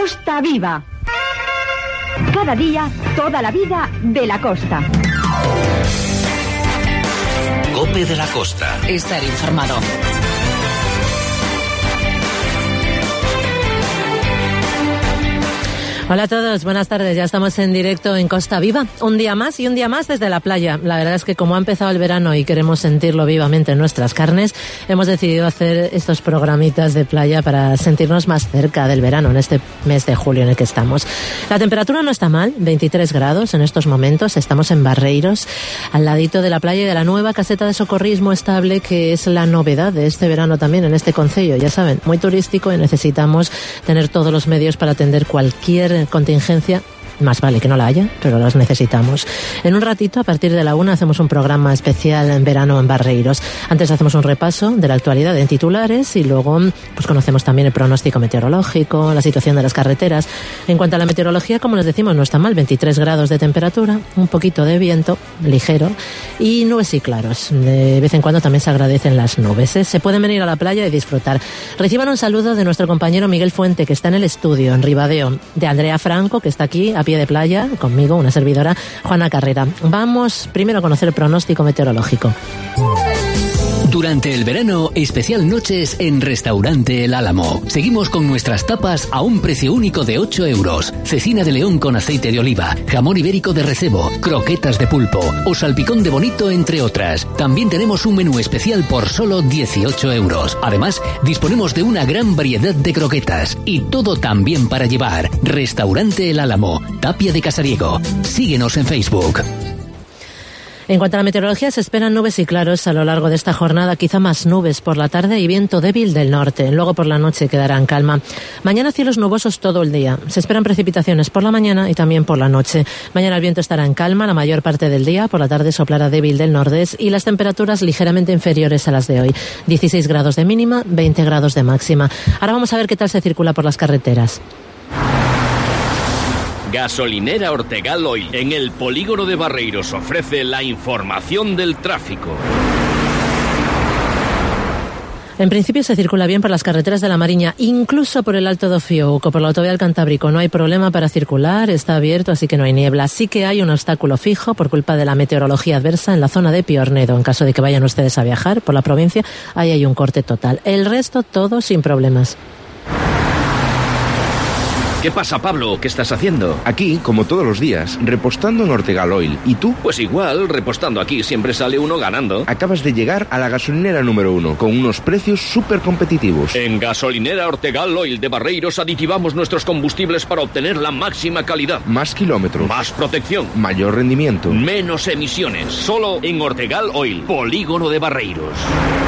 Costa Viva. Cada día, toda la vida de la costa. COPE de la Costa. Estar informado. Hola a todos, buenas tardes. Ya estamos en directo en Costa Viva. Un día más y un día más desde la playa. La verdad es que como ha empezado el verano y queremos sentirlo vivamente en nuestras carnes, hemos decidido hacer estos programitas de playa para sentirnos más cerca del verano en este mes de julio en el que estamos. La temperatura no está mal, 23 grados en estos momentos. Estamos en Barreiros, al ladito de la playa y de la nueva caseta de socorrismo estable, que es la novedad de este verano también en este concello. Ya saben, muy turístico, y necesitamos tener todos los medios para atender cualquier contingencia. Más vale que no la haya, pero las necesitamos. En un ratito, a partir de la 1, hacemos un programa especial en verano en Barreiros. Antes hacemos un repaso de la actualidad en titulares y luego pues conocemos también el pronóstico meteorológico, la situación de las carreteras. En cuanto a la meteorología, como les decimos, no está mal, 23 grados de temperatura, un poquito de viento ligero y nubes y claros. De vez en cuando también se agradecen las nubes, ¿eh? Se pueden venir a la playa y disfrutar. Reciban un saludo de nuestro compañero Miguel Fuente, que está en el estudio, en Ribadeo, de Andrea Franco, que está aquí a pie de playa, conmigo, una servidora, Juana Carrera. Vamos primero a conocer el pronóstico meteorológico. Durante el verano, especial noches en Restaurante El Álamo. Seguimos con nuestras tapas a un precio único de 8 euros. Cecina de león con aceite de oliva, jamón ibérico de recebo, croquetas de pulpo o salpicón de bonito, entre otras. También tenemos un menú especial por solo 18 euros. Además, disponemos de una gran variedad de croquetas y todo también para llevar. Restaurante El Álamo, Tapia de Casariego. Síguenos en Facebook. En cuanto a la meteorología, se esperan nubes y claros a lo largo de esta jornada, quizá más nubes por la tarde y viento débil del norte. Luego por la noche quedará en calma. Mañana cielos nubosos todo el día. Se esperan precipitaciones por la mañana y también por la noche. Mañana el viento estará en calma la mayor parte del día. Por la tarde soplará débil del nordeste y las temperaturas ligeramente inferiores a las de hoy. 16 grados de mínima, 20 grados de máxima. Ahora vamos a ver qué tal se circula por las carreteras. Gasolinera Ortegal Oil, en el polígono de Barreiros, ofrece la información del tráfico. En principio se circula bien por las carreteras de la Mariña, incluso por el Alto do Fiouco, por la autovía del Cantábrico. No hay problema para circular, está abierto, así que no hay niebla. Sí que hay un obstáculo fijo por culpa de la meteorología adversa en la zona de Piornedo. En caso de que vayan ustedes a viajar por la provincia, ahí hay un corte total. El resto, todo sin problemas. ¿Qué pasa, Pablo? ¿Qué estás haciendo? Aquí, como todos los días, repostando en Ortegal Oil. ¿Y tú? Pues igual, repostando aquí siempre sale uno ganando. Acabas de llegar a la gasolinera número 1, con unos precios súper competitivos. En Gasolinera Ortegal Oil de Barreiros aditivamos nuestros combustibles para obtener la máxima calidad. Más kilómetros. Más protección. Mayor rendimiento. Menos emisiones. Solo en Ortegal Oil, polígono de Barreiros.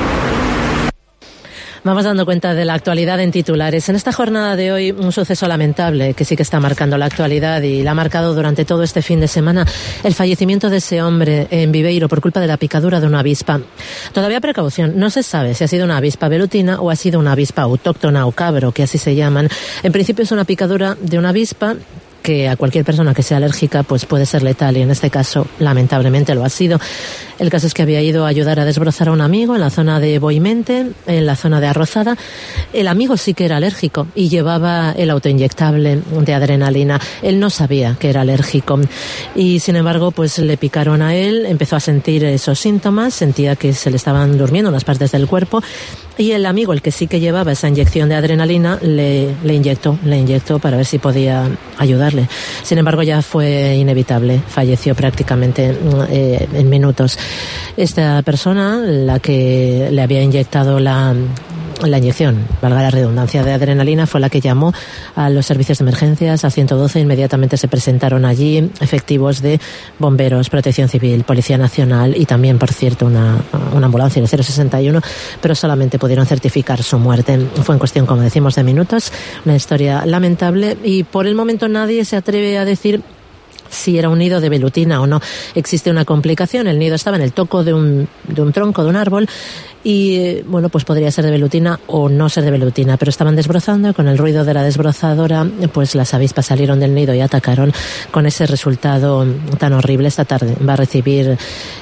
Vamos dando cuenta de la actualidad en titulares. En esta jornada de hoy, un suceso lamentable que sí que está marcando la actualidad y la ha marcado durante todo este fin de semana: el fallecimiento de ese hombre en Viveiro por culpa de la picadura de una avispa. Todavía precaución, no se sabe si ha sido una avispa velutina o ha sido una avispa autóctona o cabro, que así se llaman. En principio es una picadura de una avispa que a cualquier persona que sea alérgica pues puede ser letal, y en este caso lamentablemente lo ha sido. El caso es que había ido a ayudar a desbrozar a un amigo en la zona de Boimente, en la zona de Arrozada. El amigo sí que era alérgico y llevaba el autoinyectable de adrenalina. Él no sabía que era alérgico y sin embargo pues le picaron a él, empezó a sentir esos síntomas, sentía que se le estaban durmiendo unas partes del cuerpo, y el amigo, el que sí que llevaba esa inyección de adrenalina, le inyectó para ver si podía ayudarle. Sin embargo ya fue inevitable, falleció prácticamente en minutos. Esta persona, la que le había inyectado la inyección, valga la redundancia, de adrenalina, fue la que llamó a los servicios de emergencias, al 112. Inmediatamente se presentaron allí efectivos de bomberos, protección civil, Policía Nacional y también, por cierto, una ambulancia del 061, pero solamente pudieron certificar su muerte. Fue en cuestión, como decimos, de minutos. Una historia lamentable, y por el momento nadie se atreve a decir si era un nido de velutina o no. Existe una complicación: el nido estaba en el toco de un tronco de un árbol y bueno, pues podría ser de velutina o no ser de velutina, pero estaban desbrozando y con el ruido de la desbrozadora pues las avispas salieron del nido y atacaron, con ese resultado tan horrible. Esta tarde va a recibir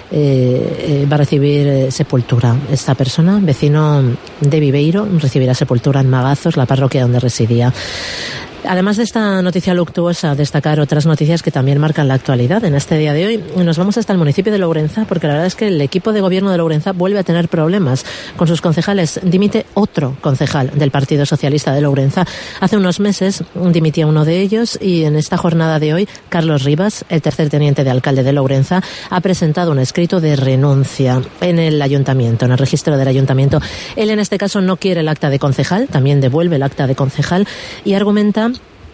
sepultura. Esta persona, vecino de Viveiro, recibirá sepultura en Magazos, la parroquia donde residía. Además de esta noticia luctuosa, destacar otras noticias que también marcan la actualidad en este día de hoy. Nos vamos hasta el municipio de Lourenzá, porque la verdad es que el equipo de gobierno de Lourenzá vuelve a tener problemas con sus concejales. Dimite otro concejal del Partido Socialista de Lourenzá. Hace unos meses dimitía uno de ellos y en esta jornada de hoy, Carlos Rivas, el tercer teniente de alcalde de Lourenzá, ha presentado un escrito de renuncia en el ayuntamiento, en el registro del ayuntamiento. Él en este caso no quiere el acta de concejal, también devuelve el acta de concejal y argumenta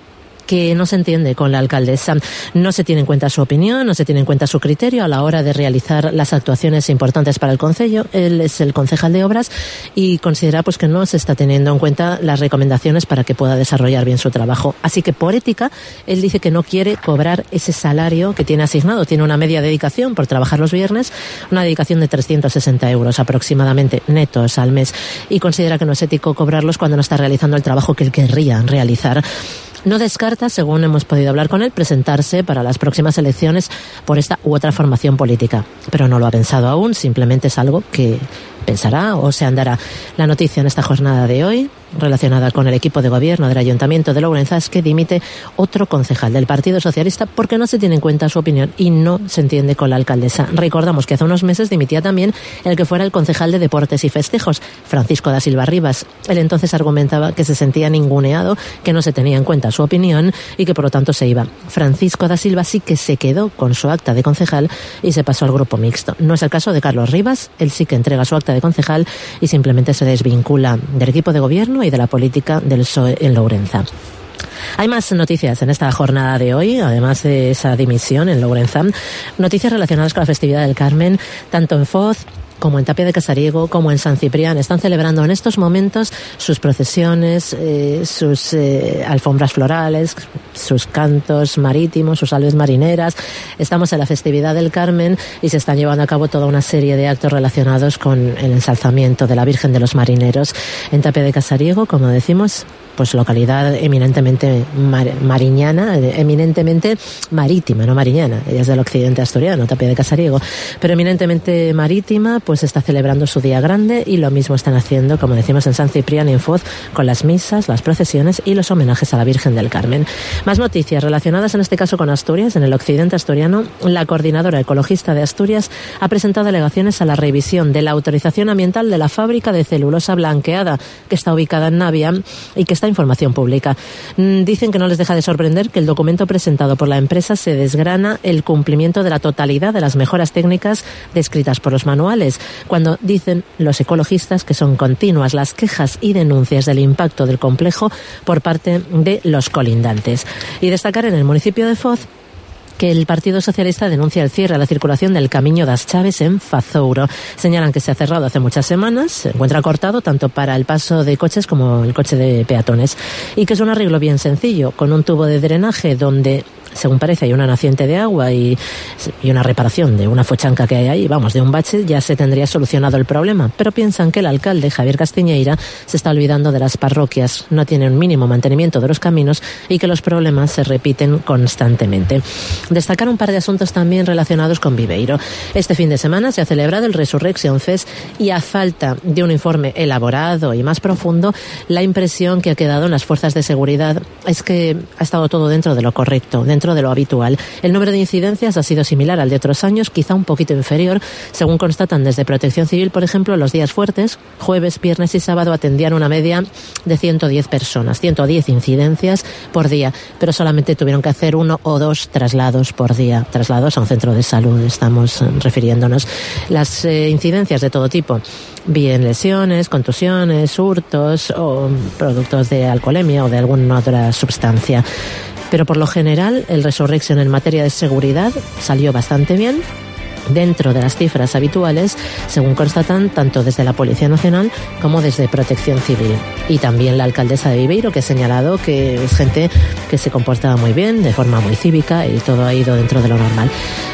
que no se entiende con la alcaldesa. No se tiene en cuenta su opinión, no se tiene en cuenta su criterio a la hora de realizar las actuaciones importantes para el concello. Él es el concejal de obras y considera pues que no se está teniendo en cuenta las recomendaciones para que pueda desarrollar bien su trabajo. Así que por ética, él dice que no quiere cobrar ese salario que tiene asignado. Tiene una media dedicación por trabajar los viernes, una dedicación de 360 euros aproximadamente netos al mes, y considera que no es ético cobrarlos cuando no está realizando el trabajo que él querría realizar. No descarta, según hemos podido hablar con él, presentarse para las próximas elecciones por esta u otra formación política. Pero no lo ha pensado aún, simplemente es algo que pensará o se andará. La noticia en esta jornada de hoy, relacionada con el equipo de gobierno del Ayuntamiento de Lourenzá, es que dimite otro concejal del Partido Socialista porque no se tiene en cuenta su opinión y no se entiende con la alcaldesa. Recordamos que hace unos meses dimitía también el que fuera el concejal de Deportes y Festejos, Francisco da Silva Rivas. Él entonces argumentaba que se sentía ninguneado, que no se tenía en cuenta su opinión y que por lo tanto se iba. Francisco da Silva sí que se quedó con su acta de concejal y se pasó al grupo mixto. No es el caso de Carlos Rivas, él sí que entrega su acta de concejal y simplemente se desvincula del equipo de gobierno y de la política del PSOE en Lourenzá. Hay más noticias en esta jornada de hoy, además de esa dimisión en Lourenzá, noticias relacionadas con la festividad del Carmen, tanto en Foz como en Tapia de Casariego, como en San Ciprián. Están celebrando en estos momentos sus procesiones, sus alfombras florales, sus cantos marítimos, sus salves marineras. Estamos en la festividad del Carmen y se están llevando a cabo toda una serie de actos relacionados con el ensalzamiento de la Virgen de los Marineros. En Tapia de Casariego, como decimos, pues localidad eminentemente mariñana, eminentemente marítima, no mariñana. Ella es del occidente asturiano, Tapia de Casariego, pero eminentemente marítima, pues está celebrando su día grande y lo mismo están haciendo, como decimos, en San Ciprián y en Foz, con las misas, las procesiones y los homenajes a la Virgen del Carmen. Más noticias relacionadas en este caso con Asturias. En el occidente asturiano, la Coordinadora Ecologista de Asturias ha presentado alegaciones a la revisión de la autorización ambiental de la fábrica de celulosa blanqueada, que está ubicada en Navia y que está en información pública. Dicen que no les deja de sorprender que el documento presentado por la empresa se desgrana el cumplimiento de la totalidad de las mejoras técnicas descritas por los manuales, cuando dicen los ecologistas que son continuas las quejas y denuncias del impacto del complejo por parte de los colindantes. Y destacar en el municipio de Foz que el Partido Socialista denuncia el cierre a la circulación del Camiño das Chaves en Fazouro. Señalan que se ha cerrado hace muchas semanas, se encuentra cortado tanto para el paso de coches como el coche de peatones, y que es un arreglo bien sencillo, con un tubo de drenaje donde, según parece, hay una naciente de agua y una reparación de una fochanca que hay ahí, vamos, de un bache, ya se tendría solucionado el problema. Pero piensan que el alcalde, Javier Castiñeira, se está olvidando de las parroquias, no tiene un mínimo mantenimiento de los caminos y que los problemas se repiten constantemente. Destacar un par de asuntos también relacionados con Viveiro. Este fin de semana se ha celebrado el Resurrection Fest y, a falta de un informe elaborado y más profundo, la impresión que ha quedado en las fuerzas de seguridad es que ha estado todo dentro de lo correcto, dentro de lo habitual. El número de incidencias ha sido similar al de otros años, quizá un poquito inferior. Según constatan desde Protección Civil, por ejemplo, los días fuertes, jueves, viernes y sábado, atendían una media de 110 personas, 110 incidencias por día, pero solamente tuvieron que hacer 1 o 2 traslados por día, traslados a un centro de salud, estamos refiriéndonos. Las incidencias de todo tipo, bien lesiones, contusiones, hurtos o productos de alcoholemia o de alguna otra sustancia. Pero por lo general el Resurrection en materia de seguridad salió bastante bien, dentro de las cifras habituales, según constatan tanto desde la Policía Nacional como desde Protección Civil. Y también la alcaldesa de Viveiro, que ha señalado que es gente que se comporta muy bien, de forma muy cívica, y todo ha ido dentro de lo normal.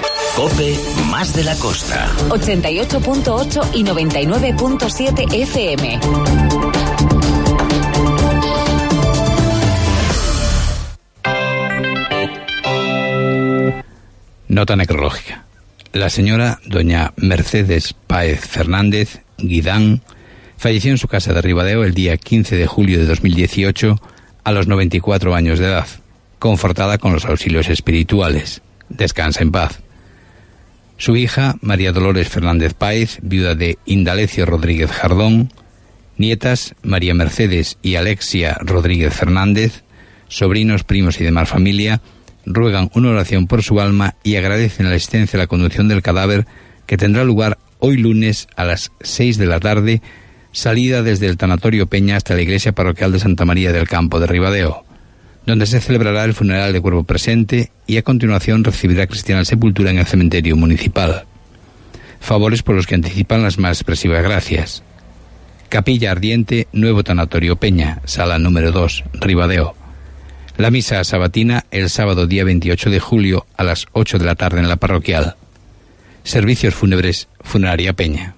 COPE más de la costa. 88.8 y 99.7 FM. Nota necrológica. La señora doña Mercedes Páez Fernández Guidán falleció en su casa de Ribadeo el día 15 de julio de 2018 a los 94 años de edad, confortada con los auxilios espirituales. Descansa en paz. Su hija, María Dolores Fernández Páez, viuda de Indalecio Rodríguez Jardón. Nietas, María Mercedes y Alexia Rodríguez Fernández. Sobrinos, primos y demás familia ruegan una oración por su alma y agradecen la asistencia a la conducción del cadáver, que tendrá lugar hoy lunes a las 6 de la tarde, salida desde el Tanatorio Peña hasta la iglesia parroquial de Santa María del Campo de Ribadeo, donde se celebrará el funeral de cuerpo presente y a continuación recibirá cristiana sepultura en el cementerio municipal. Favores por los que anticipan las más expresivas gracias. Capilla Ardiente, Nuevo Tanatorio Peña, sala número 2, Ribadeo. La misa sabatina el sábado día 28 de julio a las 8 de la tarde en la parroquial. Servicios fúnebres, Funeraria Peña.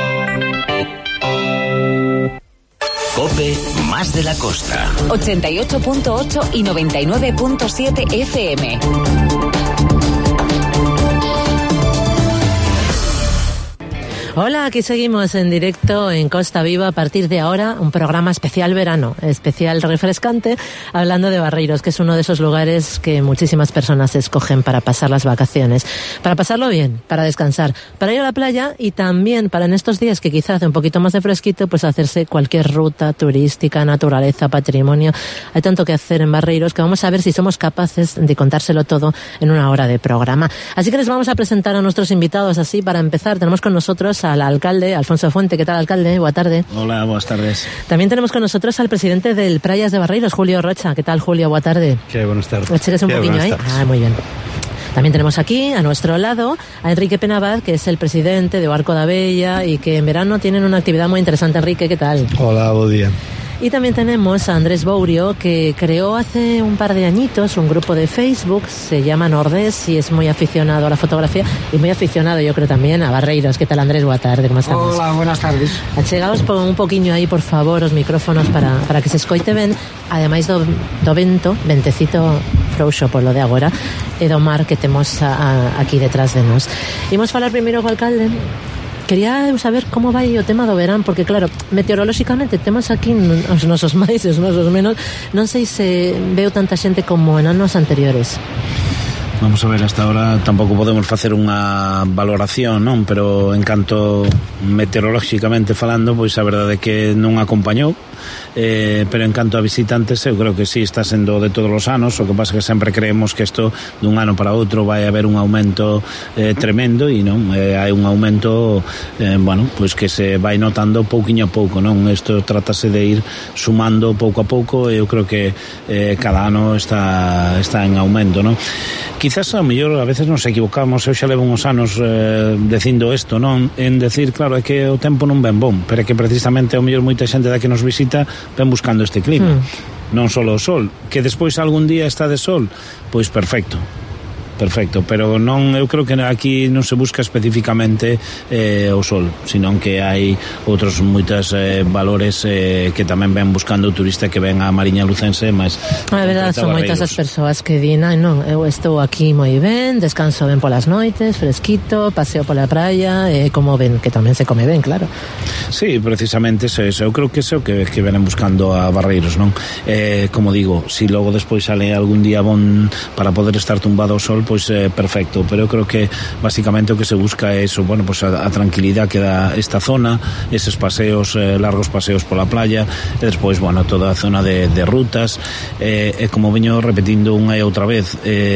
COPE más de la costa. 88.8 y 99.7 FM. Hola, aquí seguimos en directo en Costa Viva. A partir de ahora, un programa especial verano, especial refrescante, hablando de Barreiros, que es uno de esos lugares que muchísimas personas escogen para pasar las vacaciones, para pasarlo bien, para descansar, para ir a la playa y también para en estos días que quizá hace un poquito más de fresquito, pues hacerse cualquier ruta turística, naturaleza, patrimonio. Hay tanto que hacer en Barreiros que vamos a ver si somos capaces de contárselo todo en una hora de programa. Así que les vamos a presentar a nuestros invitados así para empezar. Tenemos con nosotros al alcalde, Alfonso Fuente. ¿Qué tal, alcalde? Buenas tardes. Hola, buenas tardes. También tenemos con nosotros al presidente del Praias de Barreiros, Julio Rocha. ¿Qué tal, Julio? Buenas tardes. Qué buenas tardes. ¿Eches un poquillo ahí? Ah, muy bien. También tenemos aquí, a nuestro lado, a Enrique Penabad, que es el presidente de Barco da Bella y que en verano tienen una actividad muy interesante. Enrique, ¿qué tal? Hola, buen día. Y también tenemos a Andrés Bourio, que creó hace un par de añitos un grupo de Facebook, se llama Nordés y es muy aficionado a la fotografía y muy aficionado, yo creo, también a Barreiros. ¿Qué tal, Andrés? Buenas tardes, ¿cómo estamos? Hola, buenas tardes. Achegaos un poquinho aí, por favor, os micrófonos para que se escoite ben, ademais do ventecito frouxo polo de agora e do mar que temos aquí detrás de nós. Imos falar primeiro co alcalde. Quería saber como vai o tema do verán, porque claro, meteorolóxicamente temos aquí os nosos máis e os nosos menos. Non sei se veo tanta xente como en anos anteriores. Vamos a ver, hasta ahora tampouco podemos facer unha valoración, non? Pero en canto meteorolóxicamente falando, pois a verdade é que non acompañou, pero en canto a visitantes eu creo que sí, está sendo de todos os anos. O que pasa é que sempre creemos que isto dun ano para outro vai haber un aumento tremendo e non, hai un aumento bueno, pois que se vai notando pouquiño a pouco, non? Isto trátase de ir sumando pouco a pouco e eu creo que cada ano está en aumento, non? Quizás a mellor a veces nos equivocamos. Eu xa levo uns anos dicindo isto, non? En decir, claro, é que o tempo non ven bom, pero é que precisamente a mellor moita xente da que nos visita ven buscando este clima. Non só o sol, que despois algún día está de sol, pois perfecto, pero non, eu creo que aquí non se busca especificamente o sol, senón que hai outros moitos valores que tamén ven buscando o turista que ven a Mariña Lucense, mas a verdade, son moitas as persoas que din, non, eu estou aquí moi ben, descanso ben polas noites, fresquito, paseo pola praia, como ven, que tamén se come ben, claro. Sí, precisamente eso, eu creo que eso que venen buscando a Barreiros, non? Como digo, si logo despois sale algún día bon para poder estar tumbado ao sol, pois perfecto, pero eu creo que basicamente o que se busca é eso, bueno, pois a tranquilidade que dá esta zona, eses paseos, largos paseos pola playa, e despois, bueno, toda a zona de rutas, e como veño repetindo unha e outra vez,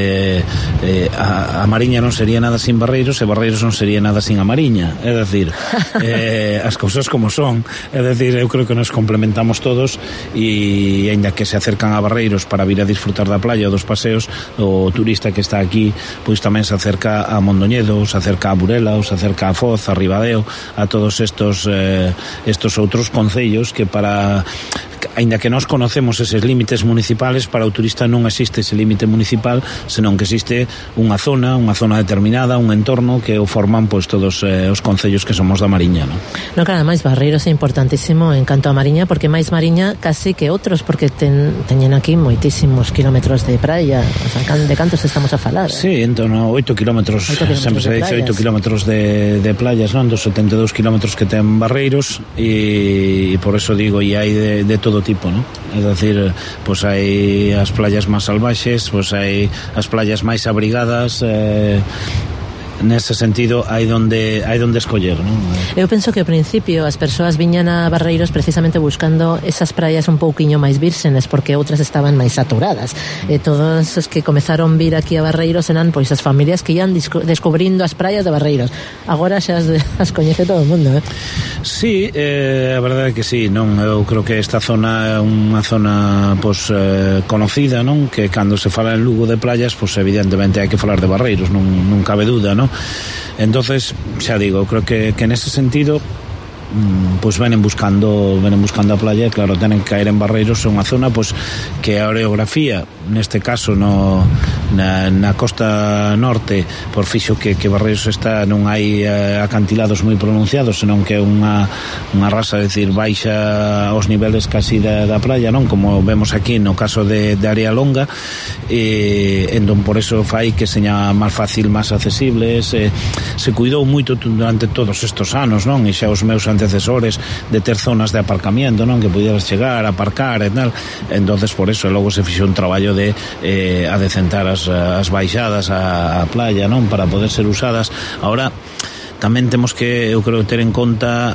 a Mariña non sería nada sin Barreiros e Barreiros non sería nada sin a Mariña, é dicir, as cousas como son, é dicir, eu creo que nos complementamos todos e aínda que se acercan a Barreiros para vir a disfrutar da playa ou dos paseos, o turista que está aquí pois tamén se acerca a Mondoñedo, se acerca a Burela, se acerca a Foz, a Ribadeo, a todos estos outros concellos que para, aínda que nós conocemos eses límites municipales, para o turista non existe ese límite municipal, senón que existe unha zona determinada, un entorno que o forman pois todos os concellos que somos da Mariña, non? No, claro, máis Barreiros é importantísimo en canto a Mariña, porque máis Mariña casi que outros, porque teñen aquí moitísimos kilómetros de praia, o sea, de cantos estamos a falar? Sí, entón 8 kilómetros, sempre se dice 8 kilómetros de playas, non? Dos 72 kilómetros que ten Barreiros, e por eso digo, e hai de todo tipo, ¿no? É dicir, pois hai as playas máis salvaxes, pois hai as playas máis abrigadas, nese sentido hai donde escoller, non? Eu penso que ao principio as persoas viñan a Barreiros precisamente buscando esas praias un pouquiño máis vírgenes, porque outras estaban máis saturadas, e todos os que comezaron vir aquí a Barreiros eran pois as familias que ian descubrindo as praias de Barreiros. Agora xa as coñece todo o mundo, Sí, a verdade é que sí, non? Eu creo que esta zona é unha zona pois conocida, non? Que cando se fala en Lugo de playas, pois evidentemente hai que falar de Barreiros, non cabe dúda, non? Entonces, xa digo, creo que nese sentido pois venen buscando a playa, e claro, tenen que caer en Barreiros, é unha zona pois que a orografía, neste caso na costa norte, por fixo que Barreiros está, non hai acantilados moi pronunciados, senón que é unha rasa, é dicir, baixa aos niveles casi da playa, non? Como vemos aquí no caso de Área Longa, entón por eso fai que seña máis fácil, máis accesibles, se cuidou moito durante todos estes anos, non? E xa os meus antecesores de ter zonas de aparcamiento, non? Que pudieras chegar, aparcar e tal, entonces por eso logo se fixo un traballo de adecentar as baixadas á playa, non? Para poder ser usadas. Ahora tamén temos que, eu creo, ter en conta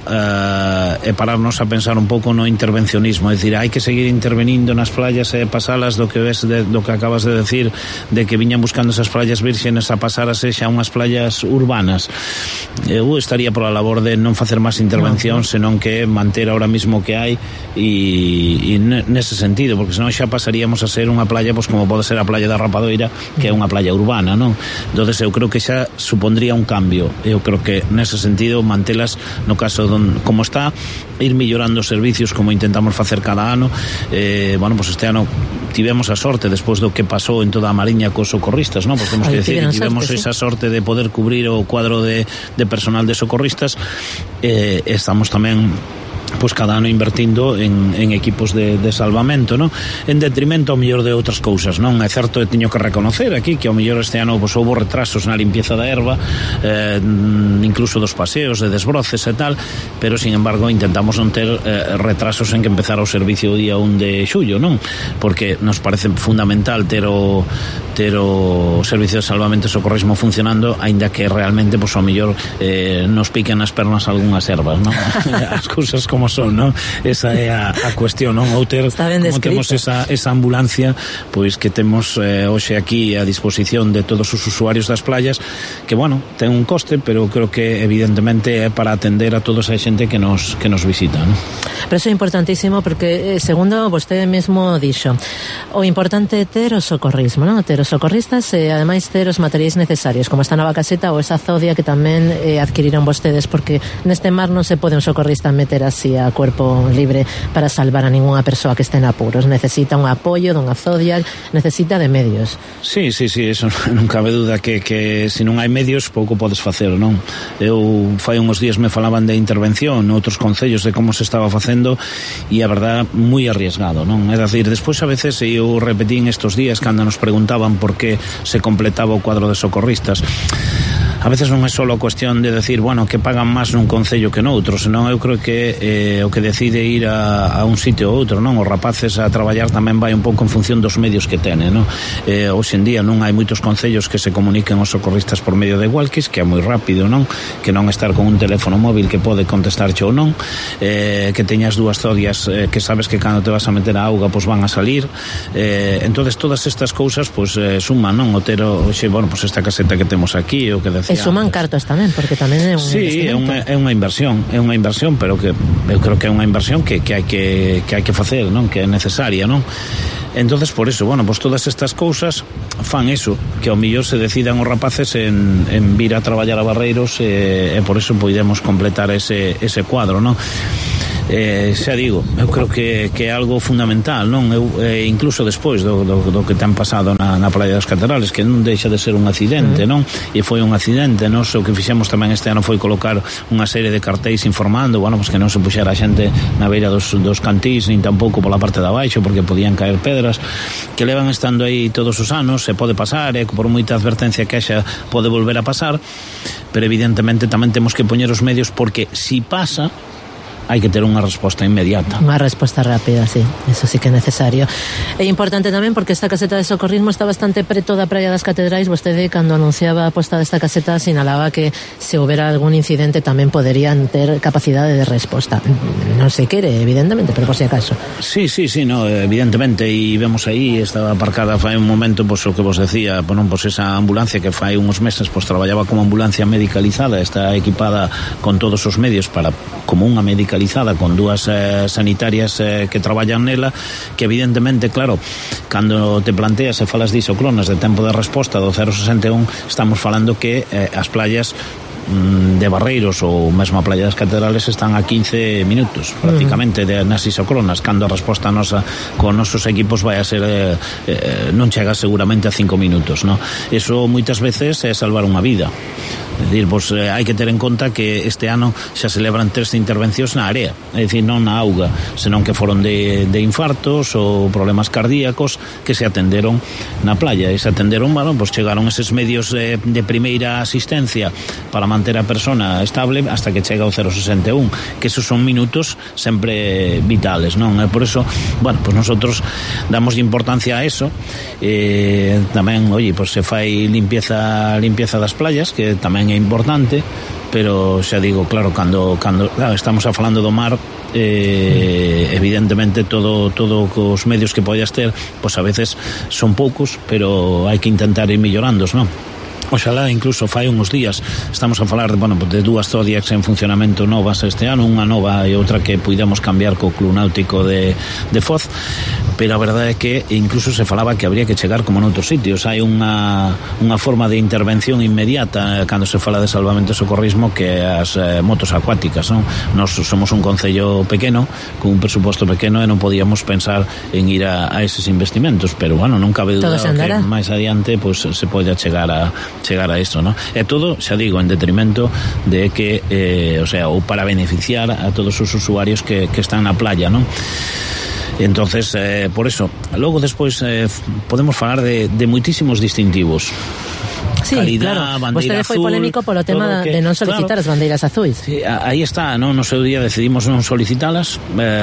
e pararnos a pensar un pouco no intervencionismo, é dicir, hai que seguir intervenindo nas playas e pasalas do que ves, do que acabas de decir, de que viñan buscando esas playas vírgenes a pasar a ser xa unhas playas urbanas. Eu estaría por a labor de non facer máis intervención, senón que manter ahora mismo que hai, e nese sentido, porque senón xa pasaríamos a ser unha playa, pois como pode ser a playa da Rapadoira, que é unha playa urbana, non? Entonces eu creo que xa supondría un cambio. Eu creo que nese sentido mantelas no caso como está, ir mellorando os servicios como intentamos facer cada ano. Bueno, pues este ano tivemos a sorte, despois do que pasou en toda a Mariña cos socorristas, non? Pues temos que decir que tivemos esa sorte de poder cubrir o cuadro de personal de socorristas. Estamos tamén pois cada ano invertindo en equipos de salvamento, non? En detrimento ao mellor de outras cousas, non? É certo, teño que reconocer aquí que ao mellor este ano pois houbo retrasos na limpieza da herba, incluso dos paseos, de desbroces e tal, pero sin embargo intentamos non ter retrasos en que empezara o servicio o día 1 de xullo, non? Porque nos parece fundamental ter o servicio de salvamento e socorrismo funcionando, aínda que realmente pois ao mellor nos piquen as pernas algunhas herbas, non? As cousas como son, non? Esa é a cuestión, non? Ou ter, como temos esa ambulancia, pois que temos hoxe aquí a disposición de todos os usuarios das playas, que, bueno, ten un coste, pero creo que evidentemente é para atender a toda esa xente que nos visita, non? Pero eso é importantísimo porque, segundo vostede mesmo dixo, o importante é ter o socorrismo, non? Ter os socorristas e ademais ter os materiais necesarios, como esta nova caseta ou esa zodia que tamén adquiriron vostedes, porque neste mar non se pode un socorrista meter así a cuerpo libre para salvar a ninguna persoa que este en apuros. Necesita un apoio dunha zodia, necesita de medios. Sí, eso non cabe duda que se non hai medios pouco podes facer, non? Eu fai uns días me falaban de intervención noutros concellos de como se estaba facendo, e a verdad moi arriesgado, non? É dicir, despois a veces eu repetín estos días cando nos preguntaban por que se completaba o cuadro de socorristas. A veces non é só a cuestión de decir, bueno, que pagan máis nun concello que noutro, senón eu creo que o que decide ir a un sitio ou outro, non? Os rapaces a traballar tamén vai un pouco en función dos medios que tenen, non? Hoxe en día non hai moitos concellos que se comuniquen aos socorristas por medio de walkies, que é moi rápido, non? Que non estar con un teléfono móvil que pode contestarche ou non, que teñas dúas zodias que sabes que cando te vas a meter a auga pois van a salir, entonces todas estas cousas pois suman, non? O ter hoxe, bueno, pois esta caseta que temos aquí, o que decía. E suman cartos tamén, porque tamén é un investimento. É unha inversión, pero que eu creo que é unha inversión que hai que facer, non? Que é necesaria, non? Entonces por eso, bueno, pues todas estas cousas fan eso, que ao mellor se decidan os rapaces en vir a traballar a Barreiros, e por eso podemos completar ese cuadro, non? Xa digo, eu creo que é algo fundamental, non? Incluso despois do que ten pasado na Playa das Catedrales, que non deixa de ser un accidente, non? E foi un accidente, non? O que fixemos tamén este ano foi colocar unha serie de cartéis informando, bueno, pues que non se puxera a xente na beira dos cantís, nin tampouco pola parte de abaixo, porque podían caer pedras, que levan estando aí todos os anos, se pode pasar, por moita advertencia que xa pode volver a pasar, pero evidentemente tamén temos que poñer os medios, porque si pasa, hai que ter unha resposta inmediata. Unha resposta rápida, sí, eso sí que é necesario. É importante tamén porque esta caseta de socorrismo está bastante preto da Praia das Catedrais. Vostede, cando anunciaba a posta desta caseta, sinalaba que se houbera algún incidente tamén poderían ter capacidade de resposta. Non se quere, evidentemente, pero por si acaso. Sí, no, evidentemente, e vemos aí, estaba aparcada fai un momento, pois o que vos decía, pois esa ambulancia que fai uns meses pois traballaba como ambulancia medicalizada, está equipada con todos os medios como unha medicalizada con dúas sanitarias que traballan nela, que evidentemente, claro, cando te planteas e falas de isocronas de tempo de resposta do 061, estamos falando que as playas de Barreiros ou mesmo a Playa das Catedrales están a 15 minutos prácticamente nas isocronas, cando a resposta nosa con nosos equipos vai a ser non chega seguramente a 5 minutos, no? Eso moitas veces é salvar unha vida. É dicir, pois, hai que ter en conta que este ano xa celebran 3 intervencións na área, é dicir, non na auga, senón que foron de infartos ou problemas cardíacos que se atenderon na playa, e se atenderon, bueno, pois chegaron eses medios de primeira asistencia para manter a persona estable hasta que chega o 061, que esos son minutos sempre vitales, non? E por eso, bueno, pois nosotros damos importancia a eso. Tamén, oye, pois se fai limpieza das playas, que tamén é importante, pero xa digo, claro, cando estamos falando do mar, evidentemente todo os medios que podes ter, pois a veces son poucos, pero hai que intentar ir mellorándos, non? Oxalá, incluso fai uns días estamos a falar de dúas Zodiacs en funcionamento novas este ano, unha nova e outra que puidamos cambiar co Club Náutico de Foz, pero a verdade é que incluso se falaba que habría que chegar como noutros sitios. Hai unha forma de intervención inmediata cando se fala de salvamento e socorrismo, que as motos acuáticas, non? Nos somos un concello pequeno con un presuposto pequeno e non podíamos pensar en ir a eses investimentos, pero bueno, non cabe duda que máis adiante pues, se poida chegar a isto, ¿no? E todo, xa digo, en detrimento de que ou para beneficiar a todos os usuarios que están na playa, ¿no? Entonces, por eso, logo despois podemos falar de moitísimos distintivos. Sí, calidad, claro. Vostede foi polémico polo tema de non solicitar as bandeiras azuis. Sí, aí está, non? No seu día decidimos non solicitalas,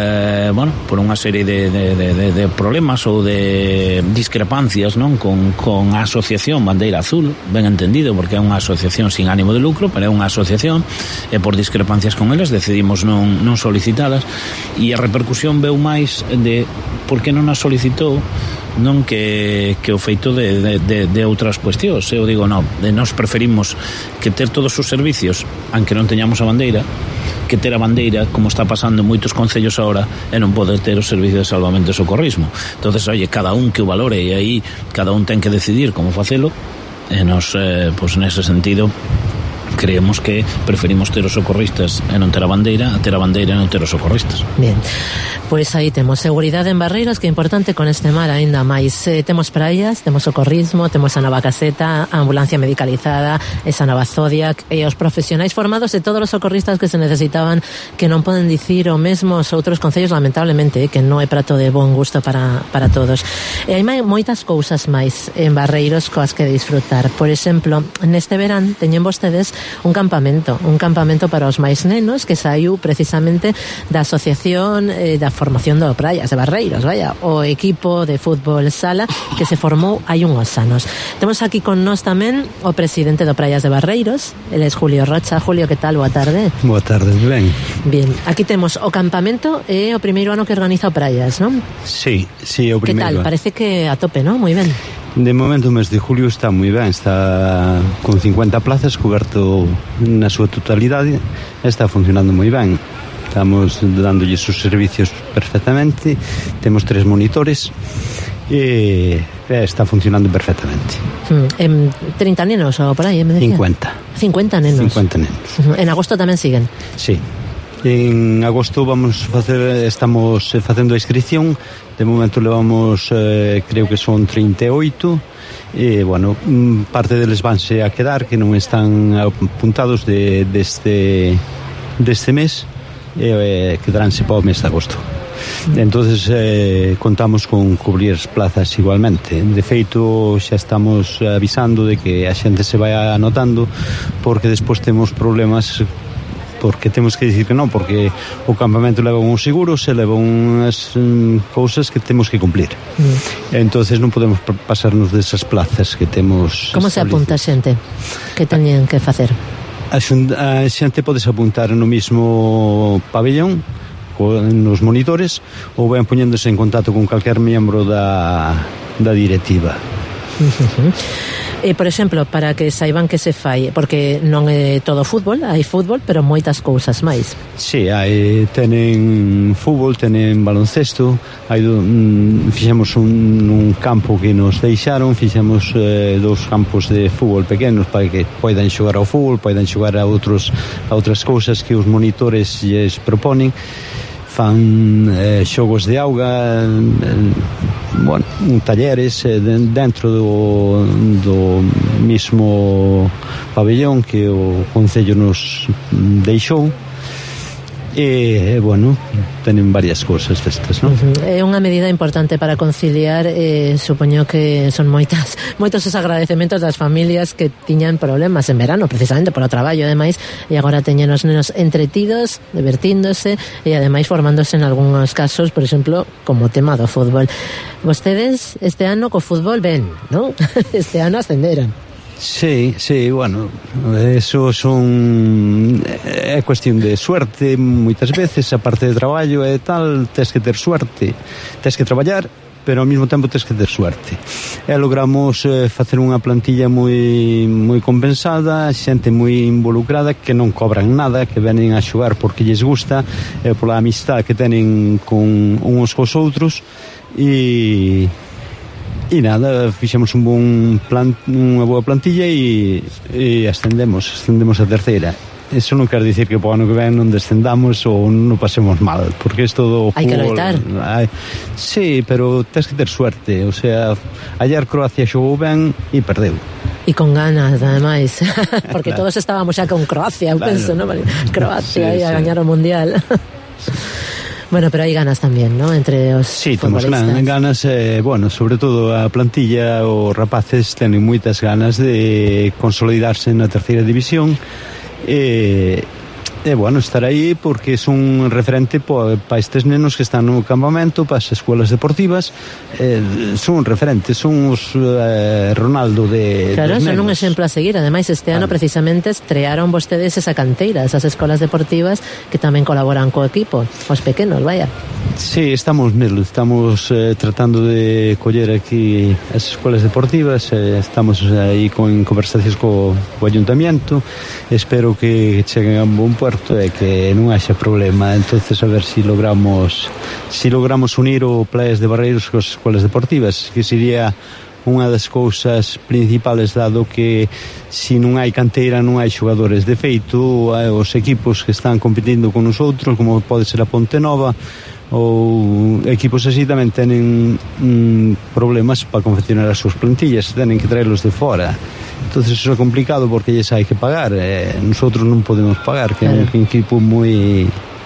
por unha serie de problemas ou de discrepancias, non? Con a asociación Bandeira Azul, ben entendido, porque é unha asociación sin ánimo de lucro, pero é unha asociación, e por discrepancias con eles decidimos non solicitalas, e a repercusión veu máis de por que non as solicitou, non que o feito de outras cuestións. Eu digo, non, nós preferimos que ter todos os servicios aunque non teñamos a bandeira, que ter a bandeira, como está pasando en moitos concellos agora, e non poder ter o servicio de salvamento e socorrismo. Entonces, oye, cada un que o valore, e aí cada un ten que decidir como facelo, e nos, pois nese sentido, creemos que preferimos ter os socorristas e non ter a bandeira e non ter os socorristas. Bien, pois aí temos seguridade en Barreiros, que é importante con este mar aínda máis. Temos praias, temos socorrismo, temos a nova caseta, a ambulancia medicalizada, esa nova Zodiac, e os profesionais formados e todos os socorristas que se necesitaban, que non poden dicir o mesmo os outros concellos, lamentablemente, que non é prato de bon gusto para todos. E hai moitas cousas máis en Barreiros coas que disfrutar. Por exemplo, neste verán teñen vostedes un campamento para os máis nenos, que saiu precisamente da asociación da formación do Praias de Barreiros, vaya, o equipo de fútbol sala que se formou hai uns anos. Temos aquí con nós tamén o presidente do Praias de Barreiros, el é Julio Rocha. Julio, que tal? Boa tarde. Boa tarde, ben. Bien, aquí temos o campamento, é o primeiro ano que organiza o Praias, non? Sí, o primeiro. Que tal? Parece que a tope, non? Moi ben. De momento o mes de julio está moi ben, está con 50 plazas coberto na súa totalidade, está funcionando moi ben. Estamos dándolle os servicios perfectamente, temos 3 monitores e está funcionando perfectamente. 30 nenos ou por aí, me decía? 50 nenos. 50 nenos. En agosto tamén siguen? Sí. En agosto estamos facendo a inscripción. De momento levamos, creo que son 38, e, bueno, parte deles vanse a quedar, que non están apuntados deste mes, quedaránse para o mes de agosto. Entonces contamos con cubrir as plazas igualmente. De feito, xa estamos avisando de que a xente se vai anotando, porque despois temos problemas porque temos que dicir que non, porque o campamento leva uns seguros e leva unhas cousas que temos que cumplir. Entonces non podemos pasarnos desas plazas que temos. Como se apunta a xente? Que teñen que facer? A xente podes apuntar no mismo pabellón nos monitores ou ben poñéndose en contacto con calquer membro da directiva. Por exemplo, para que saiban que se fai, porque non é todo fútbol, hai fútbol, pero moitas cousas máis. Si, tenen fútbol, tenen baloncesto, fixemos un campo que nos deixaron, fixemos 2 campos de fútbol pequenos para que poidan xogar ao fútbol, poidan xogar a outras cousas que os monitores lles proponen. Fan xogos de auga, talleres dentro do mismo pabellón que o Concello nos deixou. E, tenen varias cousas destas, non? É unha medida importante para conciliar, supoño que son moitos os agradecementos das familias que tiñan problemas en verano, precisamente polo traballo, ademais, e agora teñen os nenos entretidos, divertíndose e ademais formándose en algúns casos, por exemplo, como o tema do fútbol. Vostedes este ano co fútbol ben, non? Este ano ascenderon. Sí, eso é cuestión de suerte moitas veces, a parte de traballo e tal, tes que ter suerte, tes que traballar, pero ao mesmo tempo tes que ter suerte. E logramos facer unha plantilla moi compensada, xente moi involucrada, que non cobran nada, que venen a xogar porque lles gusta, pola amistad que tenen con uns cos outros, e nada, fixemos unha boa plantilla e ascendemos a terceira. Eso non quer dicir que po ano que ven non descendamos ou non pasemos mal, porque isto do fútbol... Hai que loitar. Sí, pero tens que ter suerte. O sea, ayer Croacia xogou ben e perdeu. E con ganas, ademais, porque todos estábamos xa con Croacia, eu penso, ¿no? Croacia a gañar o Mundial. Bueno, pero hai ganas tamén, ¿no? Entre os futbolistas. Sí, temos ganas, sobre todo a plantilla, os rapaces tenen moitas ganas de consolidarse na terceira división e estar aí porque son un referente para estes nenos que están no campamento, para as escuelas deportivas, son un referente, son os Ronaldo de claro, dos nenos. Son un exemplo a seguir. Ademais, este ano precisamente estrearon vostedes esa canteira, esas escolas deportivas que tamén colaboran co equipo, os pequenos, vaya. Sí, estamos nelo, estamos tratando de coller aquí as escolas deportivas, estamos aí con conversacións co ayuntamiento, espero que cheguen a un bon puerto e que non haxa problema. Entonces a ver si logramos unir o Playas de Barreiros cos escolas deportivas, que sería unha das cousas principales, dado que se non hai canteira non hai xogadores. De feito, os equipos que están competindo con nosotros, como pode ser a Pontenova ou equipos así, tamén tenen problemas para confeccionar as súas plantillas, tenen que traerlos de fora. Entonces eso é complicado porque lles hai que pagar, nosotros non podemos pagar, que é un equipo moi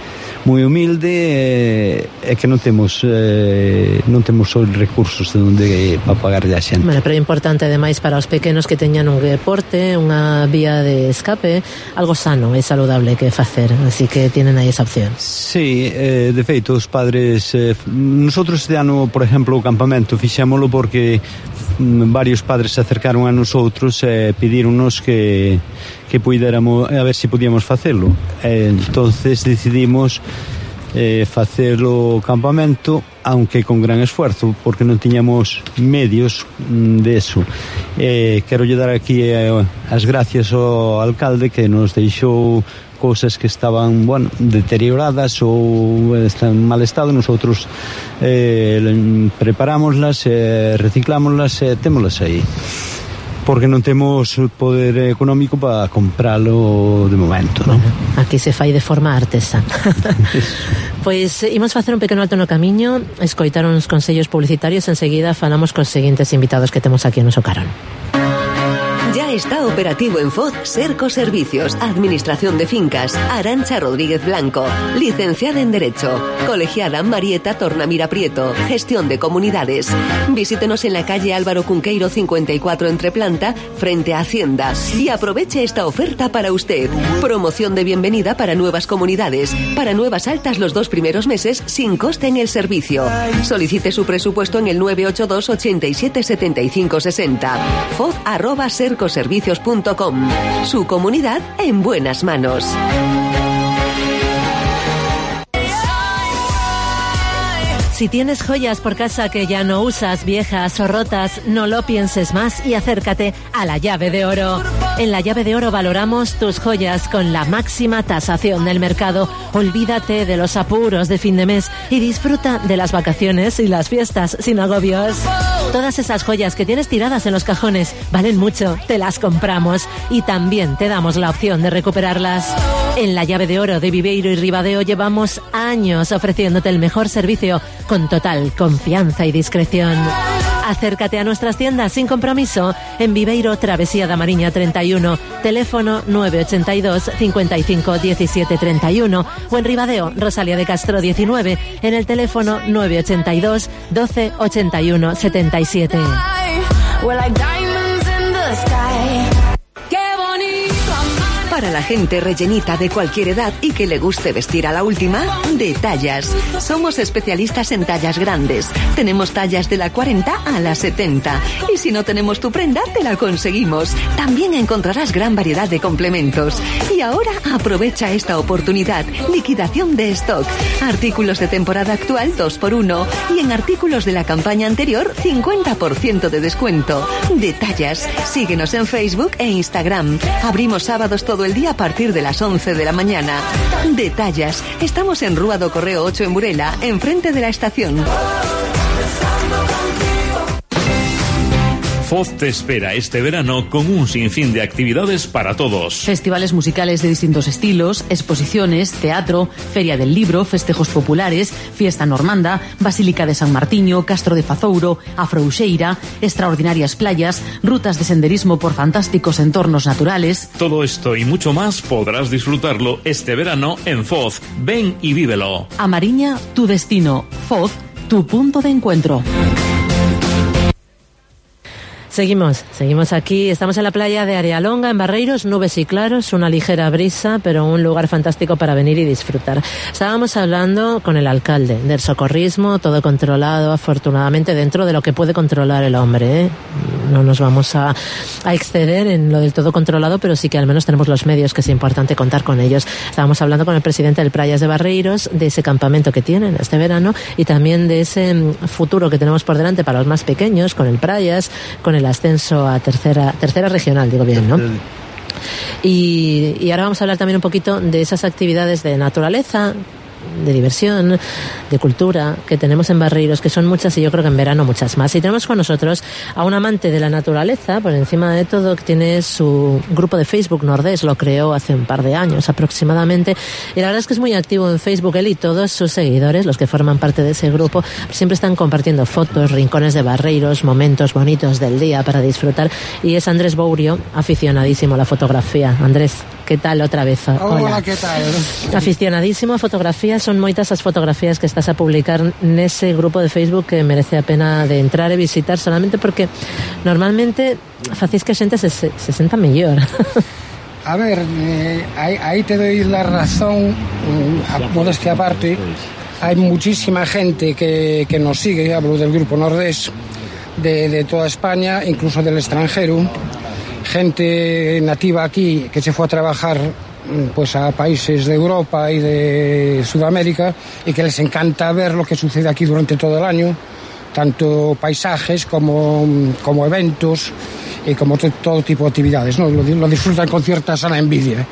humilde e que non temos os recursos de onde para pagarlle a xente. Bueno, pero é importante ademais para os pequenos que teñan un deporte, unha vía de escape, algo sano e saludable que facer, así que tienen aí esa opción. Sí, de feito os padres, nosotros este ano, por exemplo, o campamento fixémolo porque varios padres se acercaron a nosotros e pidíronnos que puidéramos, a ver se podíamos facelo. Entonces decidimos facer o campamento, aunque con gran esfuerzo, porque non tiñamos medios de eso. Quero lle dar aquí as gracias ao alcalde que nos deixou cousas que estaban, deterioradas ou están en mal estado. Nosotros preparámoslas, reciclámoslas e témoslas aí, porque non temos poder económico para compralo de momento, non? Aquí se fai de forma artesá. Pois imos facer un pequeno alto no camiño, escoitar uns consellos publicitarios, enseguida falamos cos seguintes invitados que temos aquí no noso carón. Ya Ya está operativo en FOZ Serco Servicios, Administración de Fincas, Arantxa Rodríguez Blanco, licenciada en Derecho, colegiada Marieta Tornamira Prieto, Gestión de Comunidades. Visítenos en la calle Álvaro Cunqueiro 54 Entreplanta, frente a Hacienda, y aproveche esta oferta para usted. Promoción de bienvenida para nuevas comunidades, para nuevas altas los 2 primeros meses sin coste en el servicio. Solicite su presupuesto en el 982 87 75 60. FOZ@sercoservicios.com. Su comunidad en buenas manos. Si tienes joyas por casa que ya no usas, viejas o rotas, no lo pienses más y acércate a La Llave de Oro. En La Llave de Oro valoramos tus joyas con la máxima tasación del mercado. Olvídate de los apuros de fin de mes y disfruta de las vacaciones y las fiestas sin agobios. Todas esas joyas que tienes tiradas en los cajones valen mucho, te las compramos y también te damos la opción de recuperarlas. En La Llave de Oro de Viveiro y Ribadeo llevamos años ofreciéndote el mejor servicio con total confianza y discreción. Acércate a nuestras tiendas sin compromiso en Viveiro, Travesía da Mariña 31, teléfono 982 55 17 31, o en Ribadeo, Rosalía de Castro 19, en el teléfono 982 12 81 77. Para la gente rellenita de cualquier edad y que le guste vestir a la última, de Tallas. Somos especialistas en tallas grandes. Tenemos tallas de la 40 a la 70. Y si no tenemos tu prenda, te la conseguimos. También encontrarás gran variedad de complementos. Y ahora aprovecha esta oportunidad. Liquidación de stock. Artículos de temporada actual 2x1. Y en artículos de la campaña anterior 50% de descuento. De Tallas. Síguenos en Facebook e Instagram. Abrimos sábados todo el día a partir de las 11 de la mañana. De Tallas. Estamos en Rúa do Correo 8 en Burela, enfrente de la estación. FOZ te espera este verano con un sinfín de actividades para todos. Festivales musicales de distintos estilos, exposiciones, teatro, feria del libro, festejos populares, fiesta normanda, Basílica de San Martiño, Castro de Fazouro, Afrouxeira, extraordinarias playas, rutas de senderismo por fantásticos entornos naturales. Todo esto y mucho más podrás disfrutarlo este verano en FOZ. Ven y vívelo. A Mariña, tu destino. FOZ, tu punto de encuentro. Seguimos aquí, estamos en la playa de Arealonga, en Barreiros, nubes y claros, una ligera brisa, pero un lugar fantástico para venir y disfrutar. Estábamos hablando con el alcalde del socorrismo, todo controlado, afortunadamente, dentro de lo que puede controlar el hombre, ¿eh? No nos vamos a exceder en lo del todo controlado, pero sí que al menos tenemos los medios, que es importante contar con ellos. Estábamos hablando con el presidente del Prayas de Barreiros, de ese campamento que tienen este verano, y también de ese futuro que tenemos por delante para los más pequeños, con el Prayas, con el ascenso a tercera regional, digo bien, ¿no? Y ahora vamos a hablar también un poquito de esas actividades de naturaleza, de diversión, de cultura que tenemos en Barreiros, que son muchas, y yo creo que en verano muchas más. Y tenemos con nosotros a un amante de la naturaleza, por encima de todo, que tiene su grupo de Facebook, Nordés, lo creó hace un par de años aproximadamente, y la verdad es que es muy activo en Facebook. Él y todos sus seguidores, los que forman parte de ese grupo, siempre están compartiendo fotos, rincones de Barreiros, momentos bonitos del día para disfrutar, y es Andrés Bourio, aficionadísimo a la fotografía. Andrés, ¿qué tal otra vez? Hola, ¿qué tal? Aficionadísimo a fotografía. Son moitas as fotografías que estás a publicar nese grupo de Facebook que merece a pena de entrar e visitar, solamente porque normalmente facéis que a xente se senta mellor. A ver, ahí te doy la razón, a modestia aparte. Hay muchísima gente que nos sigue, hablo del grupo Nordés, de toda España, incluso del extranjero, gente nativa aquí que se fue a trabajar pues a países de Europa y de Sudamérica, y que les encanta ver lo que sucede aquí durante todo el año, tanto paisajes como eventos y como todo tipo de actividades, ¿no? Lo disfrutan con cierta sana envidia.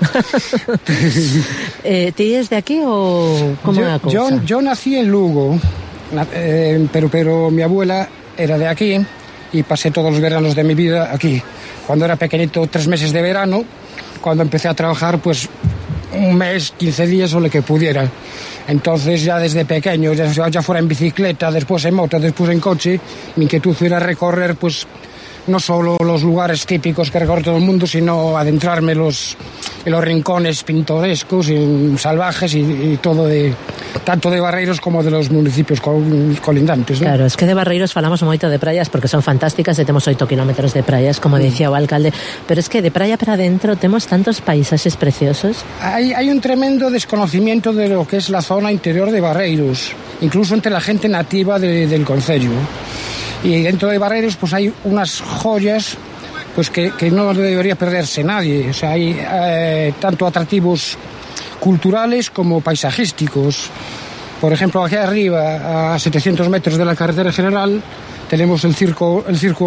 ¿Ti es de aquí o cómo la cosa? Yo nací en Lugo, pero mi abuela era de aquí y pasé todos los veranos de mi vida aquí. Cuando era pequeñito, 3 meses de verano. Cuando empecé a trabajar, pues 1 mes, 15 días o lo que pudiera. Entonces ya desde pequeño, ya fuera en bicicleta, después en moto, después en coche, mi inquietud era recorrer pues no solo los lugares típicos que recorre todo el mundo, sino adentrarme en los rincones pintorescos y salvajes y todo tanto de Barreiros como de los municipios colindantes, ¿no? Claro, es que de Barreiros falamos moito de praias porque son fantásticas e temos 8 kilómetros de praias, como dicía o alcalde, pero es que de praia para adentro temos tantos paisajes preciosos. Hay un tremendo desconocimiento de lo que es la zona interior de Barreiros, incluso entre la gente nativa del concello. Y dentro de Barreiros pues hay unas joyas pues que no debería perderse nadie. O sea, hay tanto atractivos culturales como paisajísticos. Por ejemplo, aquí arriba, a 700 metros de la carretera general, tenemos el círculo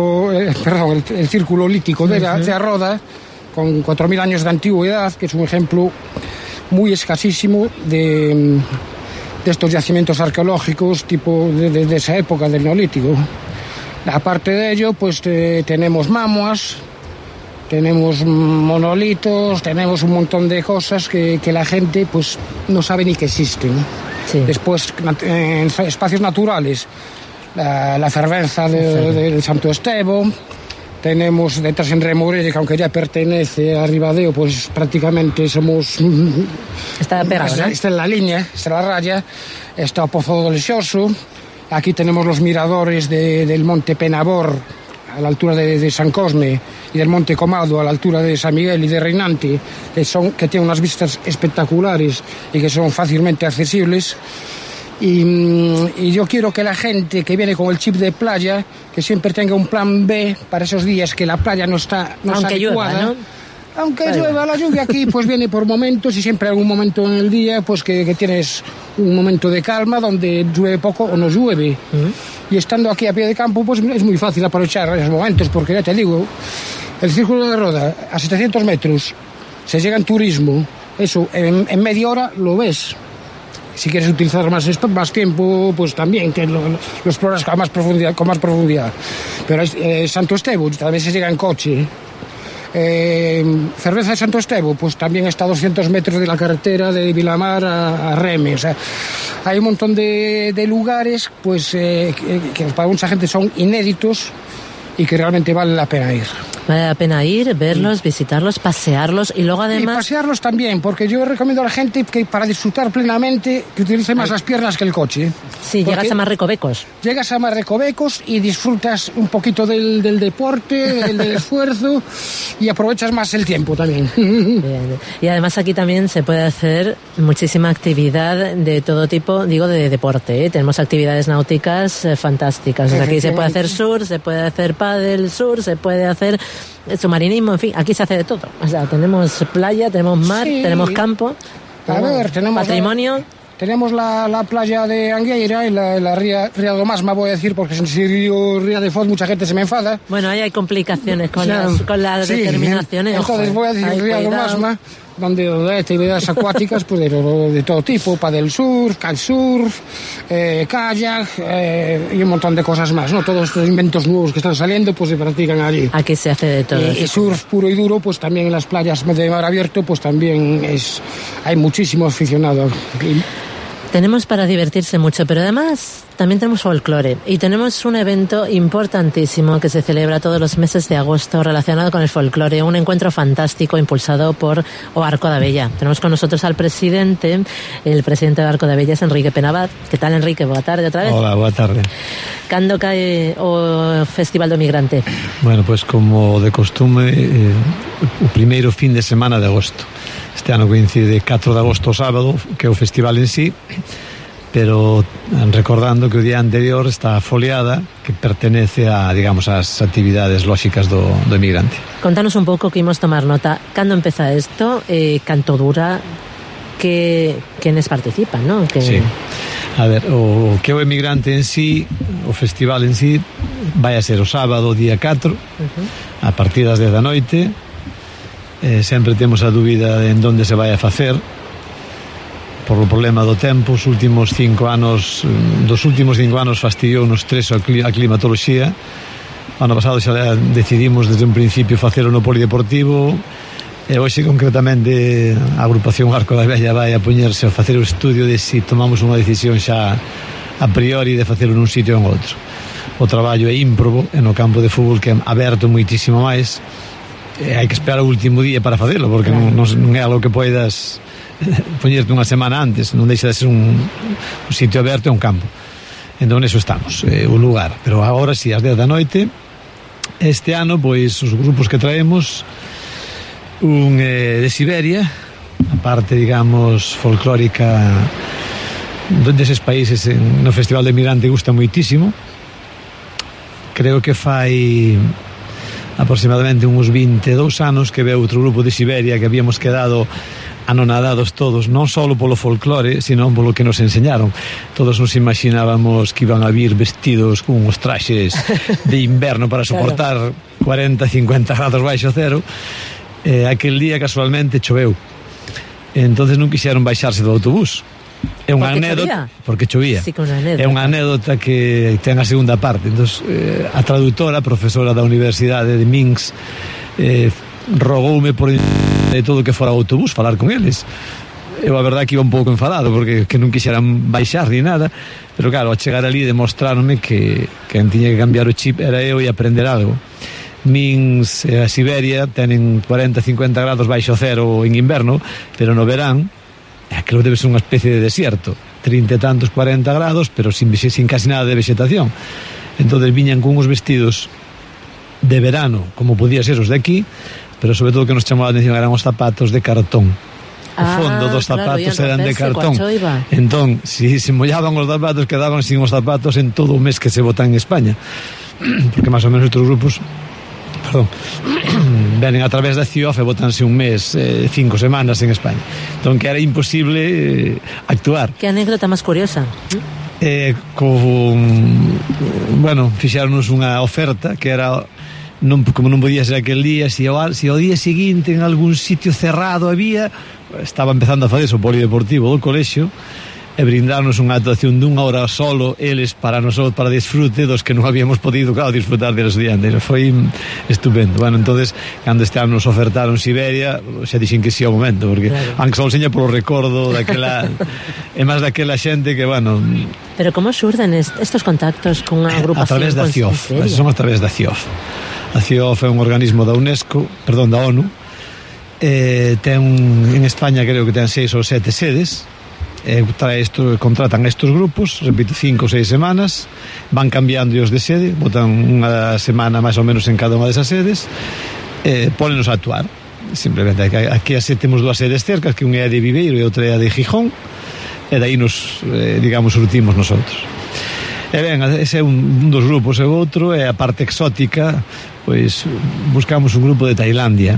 lítico de la Roda, con 4.000 años de antigüedad, que es un ejemplo muy escasísimo de estos yacimientos arqueológicos tipo de esa época del Neolítico. Aparte de ello, pues tenemos mamuas, tenemos monolitos, tenemos un montón de cosas que la gente pues no sabe ni que existen. Sí. Después, en espacios naturales, la fervenza del Santo Estevo. Tenemos detrás en Remorelle, que aunque ya pertenece a Ribadeo, pues prácticamente somos... Está pegado, ¿no? Está en la línea, está en la raya. Está Pozo do Lexoso. Aquí tenemos los miradores del Monte Penabor, a la altura de San Cosme, y del Monte Comado, a la altura de San Miguel y de Reinante, que tienen unas vistas espectaculares y que son fácilmente accesibles. Y yo quiero que la gente que viene con el chip de playa, que siempre tenga un plan B para esos días que la playa no está aunque adecuada, llueva, ¿no? Aunque llueva, la lluvia aquí pues viene por momentos, y siempre hay algún momento en el día pues que tienes un momento de calma donde llueve poco o no llueve. Y estando aquí a pie de campo pues es muy fácil aprovechar esos momentos, porque ya te digo, el Círculo de Roda a 700 metros se llega en turismo, eso en media hora lo ves. Si quieres utilizar más tiempo, pues también que lo exploras con más profundidad. Pero Santo Estevo también se llega en coche. Cerveza de Santo Estevo, pues también está a 200 metros de la carretera de Vilamar a Reme. O sea, hay un montón de lugares pues que para mucha gente son inéditos y que realmente vale la pena ir. Vale la pena ir, verlos, visitarlos, pasearlos y luego además... Y pasearlos también, porque yo recomiendo a la gente que para disfrutar plenamente que utilice más las piernas que el coche. Sí, llegas a más recovecos. Llegas a más recovecos y disfrutas un poquito del deporte, del esfuerzo, y aprovechas más el tiempo también. Bien. Y además aquí también se puede hacer muchísima actividad de todo tipo, digo de deporte, ¿eh? Tenemos actividades náuticas fantásticas. O sea, aquí se puede hacer surf, se puede hacer pádel surf, se puede hacer submarinismo, en fin, aquí se hace de todo. O sea, tenemos playa, tenemos mar, sí, tenemos campo, tenemos patrimonio. Tenemos la playa de Angueira y la ría do Masma, voy a decir, porque si digo ría de Foz mucha gente se me enfada. Bueno, ahí hay complicaciones con las sí, determinaciones. Entonces voy a decir ría do Masma, donde hay actividades acuáticas pues de todo tipo, paddle surf, kitesurf, kayak y un montón de cosas más, ¿no? Todos estos inventos nuevos que están saliendo pues se practican allí. Aquí se hace de todo. Y surf puro y duro, pues también en las playas de mar abierto, pues también hay muchísimo aficionado. Tenemos para divertirse mucho, pero además también tenemos folclore y tenemos un evento importantísimo que se celebra todos los meses de agosto relacionado con el folclore, un encuentro fantástico impulsado por o Arco da Vella. Tenemos con nosotros al presidente, el presidente de Arco da Vella es Enrique Penabad. ¿Qué tal, Enrique? Boa tarde outra vez. Hola, boa tarde. Cando cae o Festival do Migrante? Bueno, pues como de costume, o primeiro fin de semana de agosto. Este ano coincide 4 de agosto sábado, que é o festival en sí, pero recordando que o día anterior está a foliada, que pertenece a, digamos, ás actividades lóxicas do emigrante. Contanos un pouco que imos tomar nota. Cando empeza isto? Canto dura? Quenes participan, non? Sí. A ver, o que é o emigrante en sí, o festival en sí, vai a ser o sábado, día 4, a partir das 10 da noite. Sempre temos a dúbida de en onde se vai a facer por o problema do tempo. Dos últimos 5 anos fastidiounos 3 a climatoloxía. Ano pasado xa decidimos desde un principio facelo no polideportivo e hoxe concretamente a agrupación Arco da Vella vai a poñerse a facer o estudio de si tomamos unha decisión xa a priori de facelo nun sitio ou en outro. o traballo é ímprobo, e no campo de fútbol que é aberto moitísimo máis, hai que esperar o último día para facelo, porque non é algo que poidas poñerte unha semana antes, non deixa de ser un sitio aberto e un campo. Entón, eso estamos, o lugar. Pero agora sí, ás 10 da noite, este ano, pois, os grupos que traemos, un de Siberia, a parte, digamos, folclórica deses países no Festival de Migrante gusta moitísimo. Creo que fai aproximadamente uns 22 anos que veo outro grupo de Siberia que habíamos quedado anonadados todos, non só polo folclore, sino polo que nos enseñaron. Todos nos imaginábamos que iban a vir vestidos con uns traxes de inverno para soportar 40, 50 grados baixo cero. Aquel día casualmente choveu, entonces non quixeron baixarse do autobús. É unha anécdota, porque chovía. Sí, é unha anécdota que ten a segunda parte. Entonces, a traductora, profesora da Universidade de Minsk, rogoume por de todo que fora o autobús falar con eles. Eu a verdade que iba un pouco enfadado porque que non quixeran baixar ni nada, pero claro, ao chegar ali demostráronme que quen tiña que cambiar o chip era eu e aprender algo. Minsk e a Siberia tenen 40-50 grados baixo cero en inverno, pero no verán aquilo debe ser unha especie de desierto, 30 e tantos, 40 grados, pero sin casi nada de vegetación. Entonces viñan con uns vestidos de verano, como podía ser os de aquí, pero sobre todo que nos chamaba a atención eran os zapatos de cartón. O fondo dos zapatos eran de cartón. Entón, si se mollaban os zapatos, quedaban sin os zapatos en todo o mes que se vota en España. Porque máis ou menos outros grupos venen a través da CIOF e botanse un mes, 5 semanas en España. Entón que era imposible actuar. Que anécdota máis curiosa. Fixáronos unha oferta que era como non podía ser aquel día, se ao día seguinte en algún sitio cerrado había, estaba empezando a fazer o polideportivo do colexio, e brindarnos unha actuación dunha hora solo eles para nosotros, para disfrute dos que non habíamos podido, claro, disfrutar de los estudiantes. Foi estupendo. Bueno, entonces cando este ano nos ofertaron Siberia, xa dixen que sí ao momento, porque aunque só seña polo recordo daquela e máis daquela xente que, bueno. Pero como xurden estos contactos con unha agrupación? A través da CIOF, son a través da CIOF. A CIOF é un organismo da ONU, ten en España creo que ten 6 ou 7 sedes. Contratan estos grupos, repito, 5 ou 6 semanas, van cambiando os de sede, botan unha semana máis ou menos en cada unha desas sedes, pónenos a actuar. Simplemente aquí temos dúas sedes cercas, que unha é de Viveiro e outra é de Gijón, e daí nos, digamos, surtimos nosotros. E ben, ese é un dos grupos, e o outro é a parte exótica, pois buscamos un grupo de Tailandia.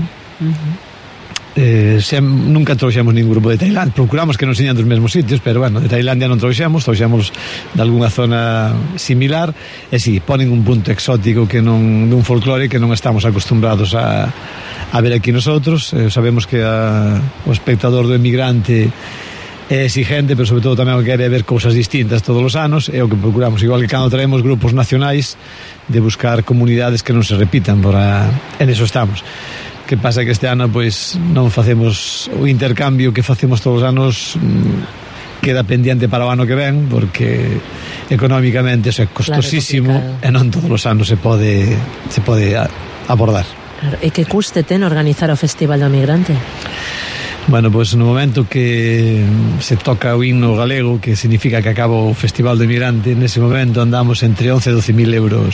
Nunca trouxemos ningún grupo de Tailandia, procuramos que nos señan dos mesmos sitios, pero bueno, de Tailandia non trouxemos de algunha zona similar, e si, ponen un punto exótico que non, dun folclore que non estamos acostumbrados a ver aquí nosotros. Sabemos que o espectador do emigrante é exigente, pero sobre todo tamén quere ver cousas distintas todos os anos, é o que procuramos, igual que cando traemos grupos nacionais, de buscar comunidades que non se repitan, en eso estamos. Que pasa que este ano pois non facemos o intercambio que facemos todos os anos, queda pendiente para o ano que ven, porque económicamente é costosísimo, e non todos os anos se pode abordar. Claro. E que custe ten organizar o Festival do Migrante? Bueno, pois no momento que se toca o himno galego, que significa que acaba o Festival do Migrante, nese momento andamos entre 11 e 12.000 euros.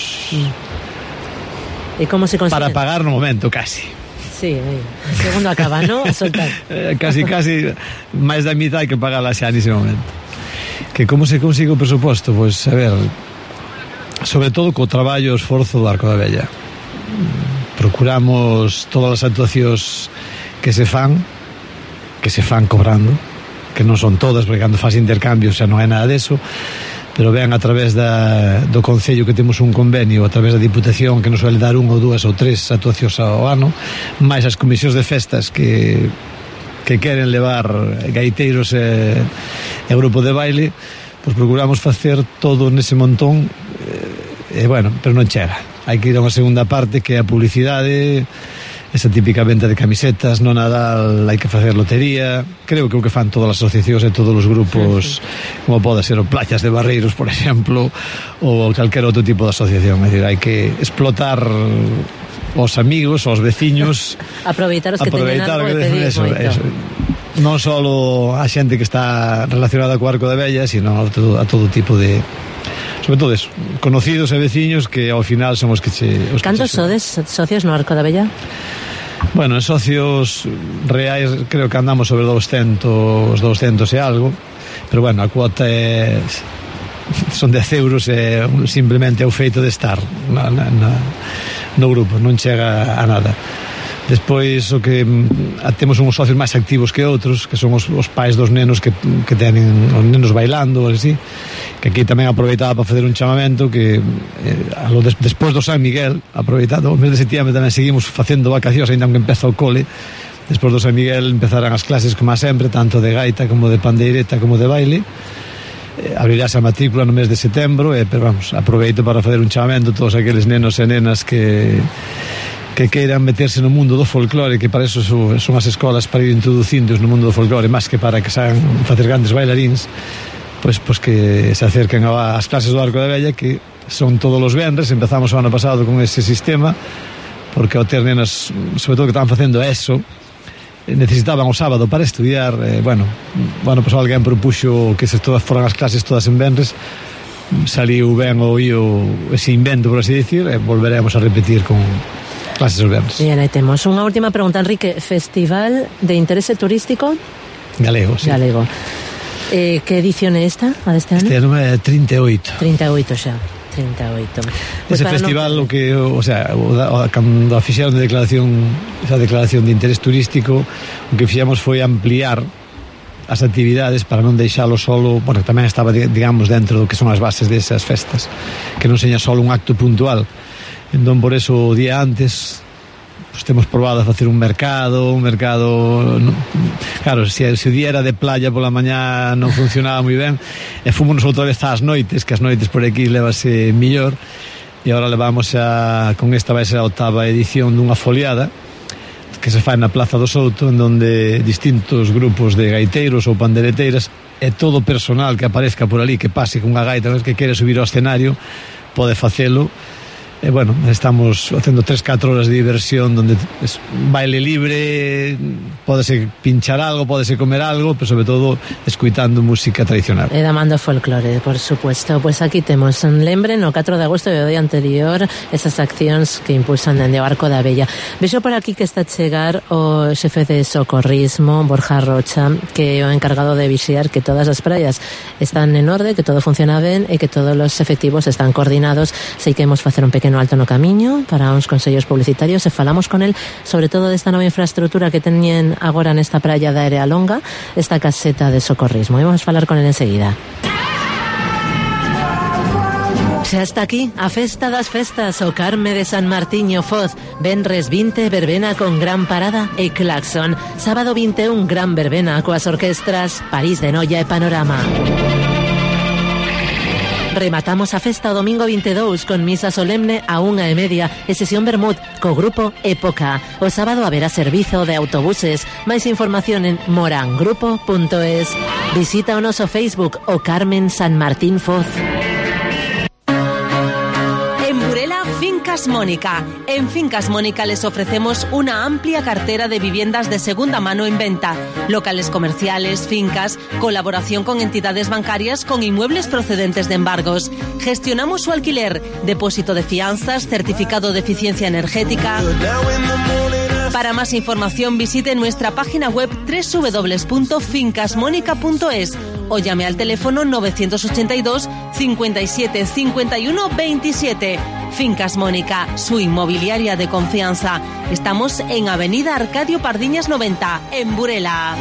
E como se consigue? Para pagar no momento, casi. Sí, segundo acaba, ¿no? A soltar. Casi máis da mitad hai que pagarla xa nese momento. Que como se consigue o presuposto? Pois, a ver, sobre todo co traballo e esforzo do Arco da Vella. Procuramos todas as actuacións que se fan cobrando, que non son todas, porque cando faz intercambio xa non hai nada deso, pero vean a través do Concello que temos un convenio, a través da Diputación que nos suele dar 1 ou 2 ou 3 actuacións ao ano, máis as comisións de festas que queren levar gaiteiros e grupo de baile, pois procuramos facer todo nese montón, pero non chega. Hai que ir a unha segunda parte que é a publicidade, esa típica venta de camisetas. No Nadal hai que facer lotería. Creo que o que fan todas as asociacións e todos os grupos, como pode ser o Playas de Barreiros, por exemplo, ou calquer outro tipo de asociación. É dicir, hai que explotar os amigos, os veciños, aproveitar os que teñen algo e pedir moito. Non só a xente que está relacionada co Arco da Vella, sino a todo tipo de, sobre todo eso, conocidos e veciños que ao final son os que Cantos sodes socios no Arco da Vella? Bueno, en socios reais creo que andamos sobre 200 e algo, pero bueno, a cuota son 10 euros e simplemente é o feito de estar no grupo, non chega a nada. Despois o que temos uns socios máis activos que outros, que son os pais dos nenos que tenen os nenos bailando, así, que aquí tamén aproveitaba para facer un chamamento que despois do San Miguel, aproveitado o mes de setembro, tamén seguimos facendo vacacións, ainda que empeza o cole. Despois do San Miguel empezarán as clases como sempre, tanto de gaita como de pandeireta como de baile. Abrirás a matrícula no mes de setembro, pero vamos, aproveito para facer un chamamento a todos aqueles nenos e nenas que queiran meterse no mundo do folclore, que para eso son as escolas, para ir introducindos no mundo do folclore, máis que para que sagan facer grandes bailaríns, pois que se acerquen ás clases do Arco da Vella, que son todos os venres. Empezamos o ano pasado con ese sistema, porque ao ter nenas, sobre todo que estaban facendo ESO, necesitaban o sábado para estudiar. Bueno, pues alguén propuxo que se todas foran as clases todas en venres, saliu ben ese invento, por así decir, e volveremos a repetir con clases os venres. Bien, aí temos unha última pregunta, Enrique. Festival de interese turístico galego, sí. Galego. Que edición é esta, a deste ano? Este ano é 38 xa. 38. Pues ese festival, o que, o sea, cando fixeron esa declaración de interés turístico, o que fixemos foi ampliar as actividades para non deixalo solo, bueno, tamén estaba, digamos, dentro do que son as bases desas festas, que non seña solo un acto puntual. Entón, por eso, o día antes, pues temos probado a facer un mercado, claro, se o día era de playa pola mañá non funcionaba moi ben, e fomos outra vez ás noites, que as noites por aquí levase millor, e agora levamos con esta vai ser a 8ª edición dunha foliada que se fai na Plaza do Souto, en donde distintos grupos de gaiteiros ou pandereteiras e todo o personal que aparezca por ali, que pase cunha gaita, que quere subir ao escenario, pode facelo. E bueno, estamos facendo 3-4 horas de diversión donde es baile libre, pódese pinchar algo, pódese comer algo, pero sobre todo escuitando música tradicional. E damando folclore, por supuesto. Pues aquí temos, lembren, o 4 de agosto do día anterior, esas accións que impulsan dende o Arco da Vella. Vexo por aquí que está a chegar o xefe de socorrismo, Borja Rocha, que é o encargado de vixiar que todas as praias están en orde, que todo funciona ben e que todos os efectivos están coordinados. Sei que hemos facer un pequeno alto no camiño para uns consellos publicitarios e falamos con el sobre todo desta nova infraestructura que teñen agora nesta praia da Área Longa, esta caseta de socorrismo. Vamos a falar con el enseguida. Xa está aquí a Festa das Festas, o Carme de San Martiño Foz. Venres 20, verbena con gran parada e claxon. Sábado 21, gran verbena coas orquestras París de Noia e Panorama. Rematamos a festa o domingo 22 con misa solemne a 1:30 e sesión vermut co grupo Época. O sábado haberá servizo de autobuses. Máis información en morangrupo.es. Visita o noso Facebook o Carmen San Martín Foz. Fincas Mónica. En Fincas Mónica les ofrecemos una amplia cartera de viviendas de segunda mano en venta, locales comerciales, fincas, colaboración con entidades bancarias con inmuebles procedentes de embargos. Gestionamos su alquiler, depósito de fianzas, certificado de eficiencia energética. Para más información visite nuestra página web www.fincasmonica.es o llame al teléfono 982 57 51 27. Fincas Mónica, su inmobiliaria de confianza. Estamos en Avenida Arcadio Pardiñas 90, en Burela.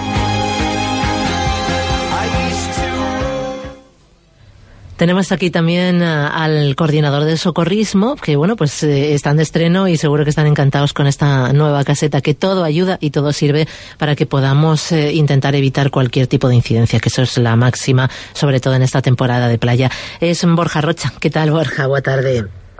Tenemos aquí también al coordinador de socorrismo, que bueno, pues están de estreno y seguro que están encantados con esta nueva caseta, que todo ayuda y todo sirve para que podamos intentar evitar cualquier tipo de incidencia, que eso es la máxima, sobre todo en esta temporada de playa. Es Borja Rocha. ¿Qué tal, Borja? Boa tarde.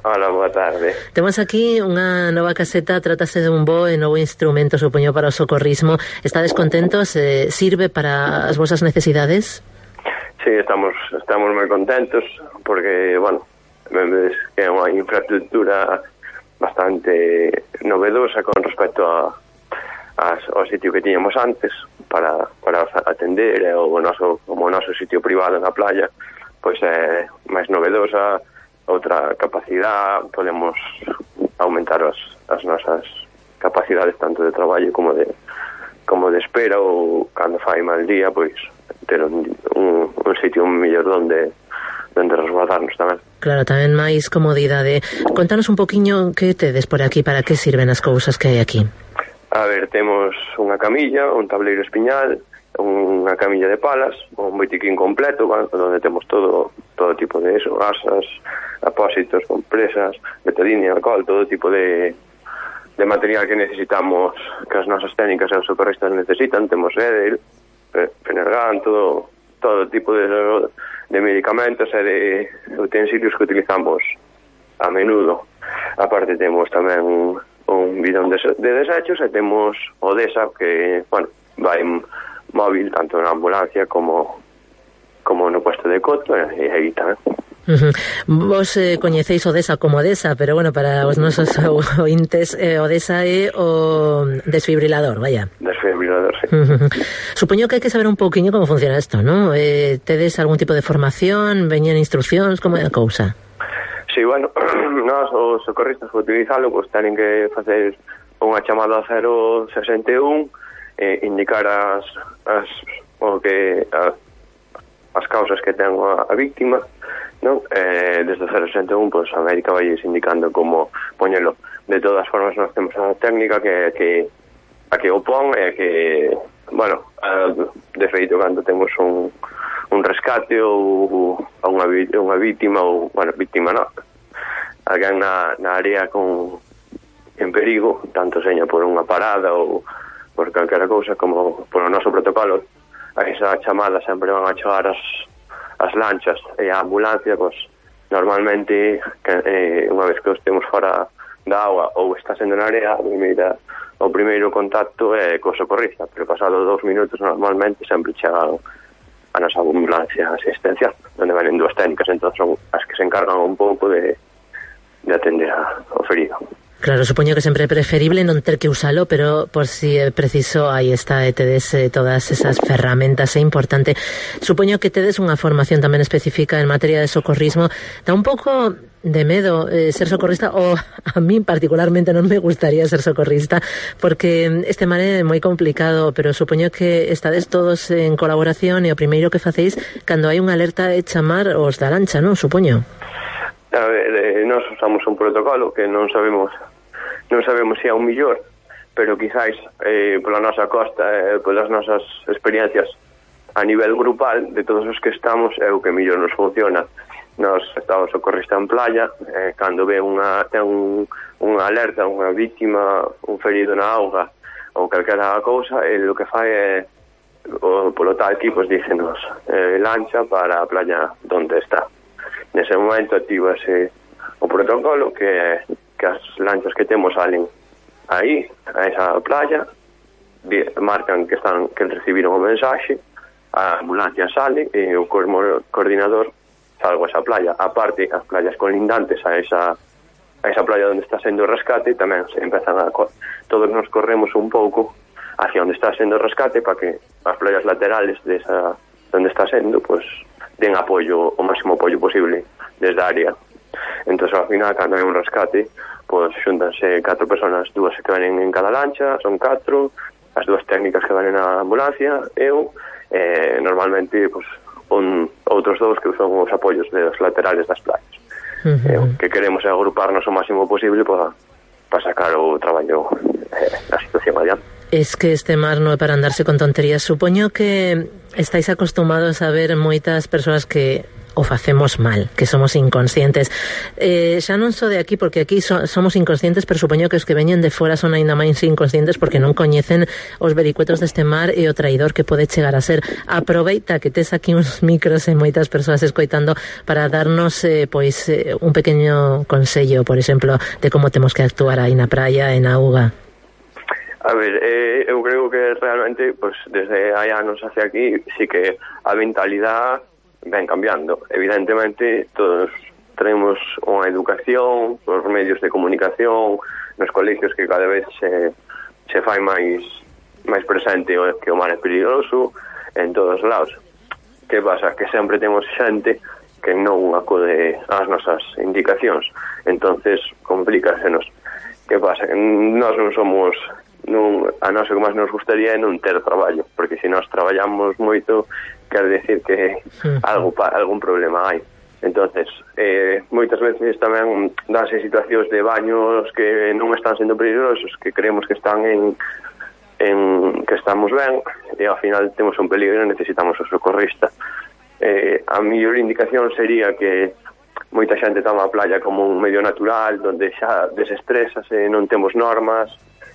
Hola, boa tarde. Temos aquí unha nova caseta, trátase de un bo e novo instrumento, supoño, para o socorrismo. Estades contentos? Sirve para as vosas necesidades? Sí, estamos moi contentos porque, bueno, é unha infraestructura bastante novedosa con respecto ao sitio que tiñamos antes para atender como o noso sitio privado na playa, pois é máis novedosa, outra capacidade, podemos aumentar as nosas capacidades tanto de traballo como de espera, ou cando fai mal día, pois ter un sitio mellor onde resguardarnos tamén. Claro, tamén máis comodidade. Contanos un poquinho que tedes por aquí, para que sirven as cousas que hai aquí. A ver, temos unha camilla, un tableiro espiñal, unha camilla de palas, un botiquín completo, onde temos todo tipo de eso, gasas, apósitos, compresas, betadine, alcohol, todo tipo de material que necesitamos, que as nosas técnicas e os socorristas necesitan. Temos Edel, Fenergan, todo tipo de medicamentos e de utensilios que utilizamos a menudo. Aparte temos tamén un bidón de desechos e temos Odesa, que, bueno, vai móvil tanto na ambulancia como no puesto de coto e aí tamén. Vos coñeceis Odesa como Odesa, pero bueno, para os nosos ointes, Odesa é o desfibrilador, vaya. Desfibrilador, sí. Supoño que hai que saber un pouquiño como funciona isto, ¿no? Tedes algún tipo de formación, veñen instruccións, como é a cousa? Sí, bueno, nós os socorristas para utilizalo, pois tenen que facer unha chamada a 061, indicar as causas que ten a víctima, non? Desde 061, pois a médica vai indicando como poñelo. De todas formas, nós temos a técnica que o pon e que, bueno, de feito, cando temos un rescate ou a unha víctima, ou, bueno, víctima non, alguén na área en perigo, tanto seña por unha parada ou por calquera cousa, como por o noso protocolo, a esa chamada sempre van a chegar as lanchas e a ambulancia, pois normalmente unha vez que os temos fora da agua ou está sendo na área, o primeiro contacto é co socorrista, pero pasado 2 minutos normalmente sempre chegan a nosa ambulancia asistencial, onde venen dúas técnicas, entón son as que se encargan un pouco de atender ao ferido. Claro, supoño que sempre é preferible non ter que usalo, pero por si é preciso, aí está, tedes todas esas ferramentas, é importante. Supoño que tedes unha formación tamén específica en materia de socorrismo. Dá un pouco de medo ser socorrista, ou a mí particularmente non me gustaría ser socorrista, porque este mar é moi complicado, pero supoño que estades todos en colaboración e o primeiro que facéis cando hai unha alerta é chamar os da lancha, non? Supoño. A ver, nós usamos un protocolo que non sabemos se é un millor, pero quizáis pola nosa costa, polas nosas experiencias a nivel grupal de todos os que estamos, é o que millor nos funciona. Nós estamos socorrista en playa, cando ve unha alerta, unha víctima, un ferido na auga ou calquera cousa, o que fai é polo tal que, pois, dícenos lancha para a playa onde está. Nese momento actívase o protocolo que as lanchas que temos salen aí, a esa playa, marcan que recibiron o mensaxe, a ambulancia sale e o coordinador salgo a esa playa. Aparte, as playas colindantes a esa playa onde está sendo o rescate tamén se empezan todos nos corremos un pouco hacia onde está sendo o rescate para que as playas laterales onde está sendo, pues, den apoio, o máximo apoio posible desde a área. Entón, ao final, cando hai un rescate, pois xuntanse 4 personas, 2 que venen en cada lancha, son 4, as 2 técnicas que venen na ambulancia, eu, normalmente, pois, outros 2 que son os apoios dos laterales das playas. Que queremos agruparnos o máximo posible para sacar o traballo da situación adiante. Es que este mar non é para andarse con tonterías. Supoño que estáis acostumados a ver moitas persoas que o facemos mal, que somos inconscientes. Xa non só de aquí, porque aquí somos inconscientes, pero supoño que os que veñen de fora son aínda máis inconscientes porque non coñecen os vericuetos deste mar e o traidor que pode chegar a ser. Aproveita que tes aquí uns micros e moitas persoas escoitando para darnos un pequeño consello, por exemplo, de como temos que actuar aí na praia e na auga. A ver, eu creo que realmente, pues, desde hai anos hacia aquí, sí que a mentalidade ven cambiando. Evidentemente, todos tenemos unha educación, os medios de comunicación, nos colegios que cada vez se fai máis presente que o mar é peligroso en todos lados. Que pasa? Que sempre temos xente que non acode ás nosas indicacións. Entonces, complícasenos. Que pasa? Que nós non somos... a nós o que máis nos gustaría é non ter traballo, porque se nós traballamos moito quer decir que algún problema hai. Entonces, moitas veces tamén danse situacións de baños que non están sendo peligrosos, que creemos que están que estamos ben, e ao final temos un peligro e necesitamos o socorrista. A mellor indicación sería que moita xente toma a playa como un medio natural, donde xa desestresas e non temos normas.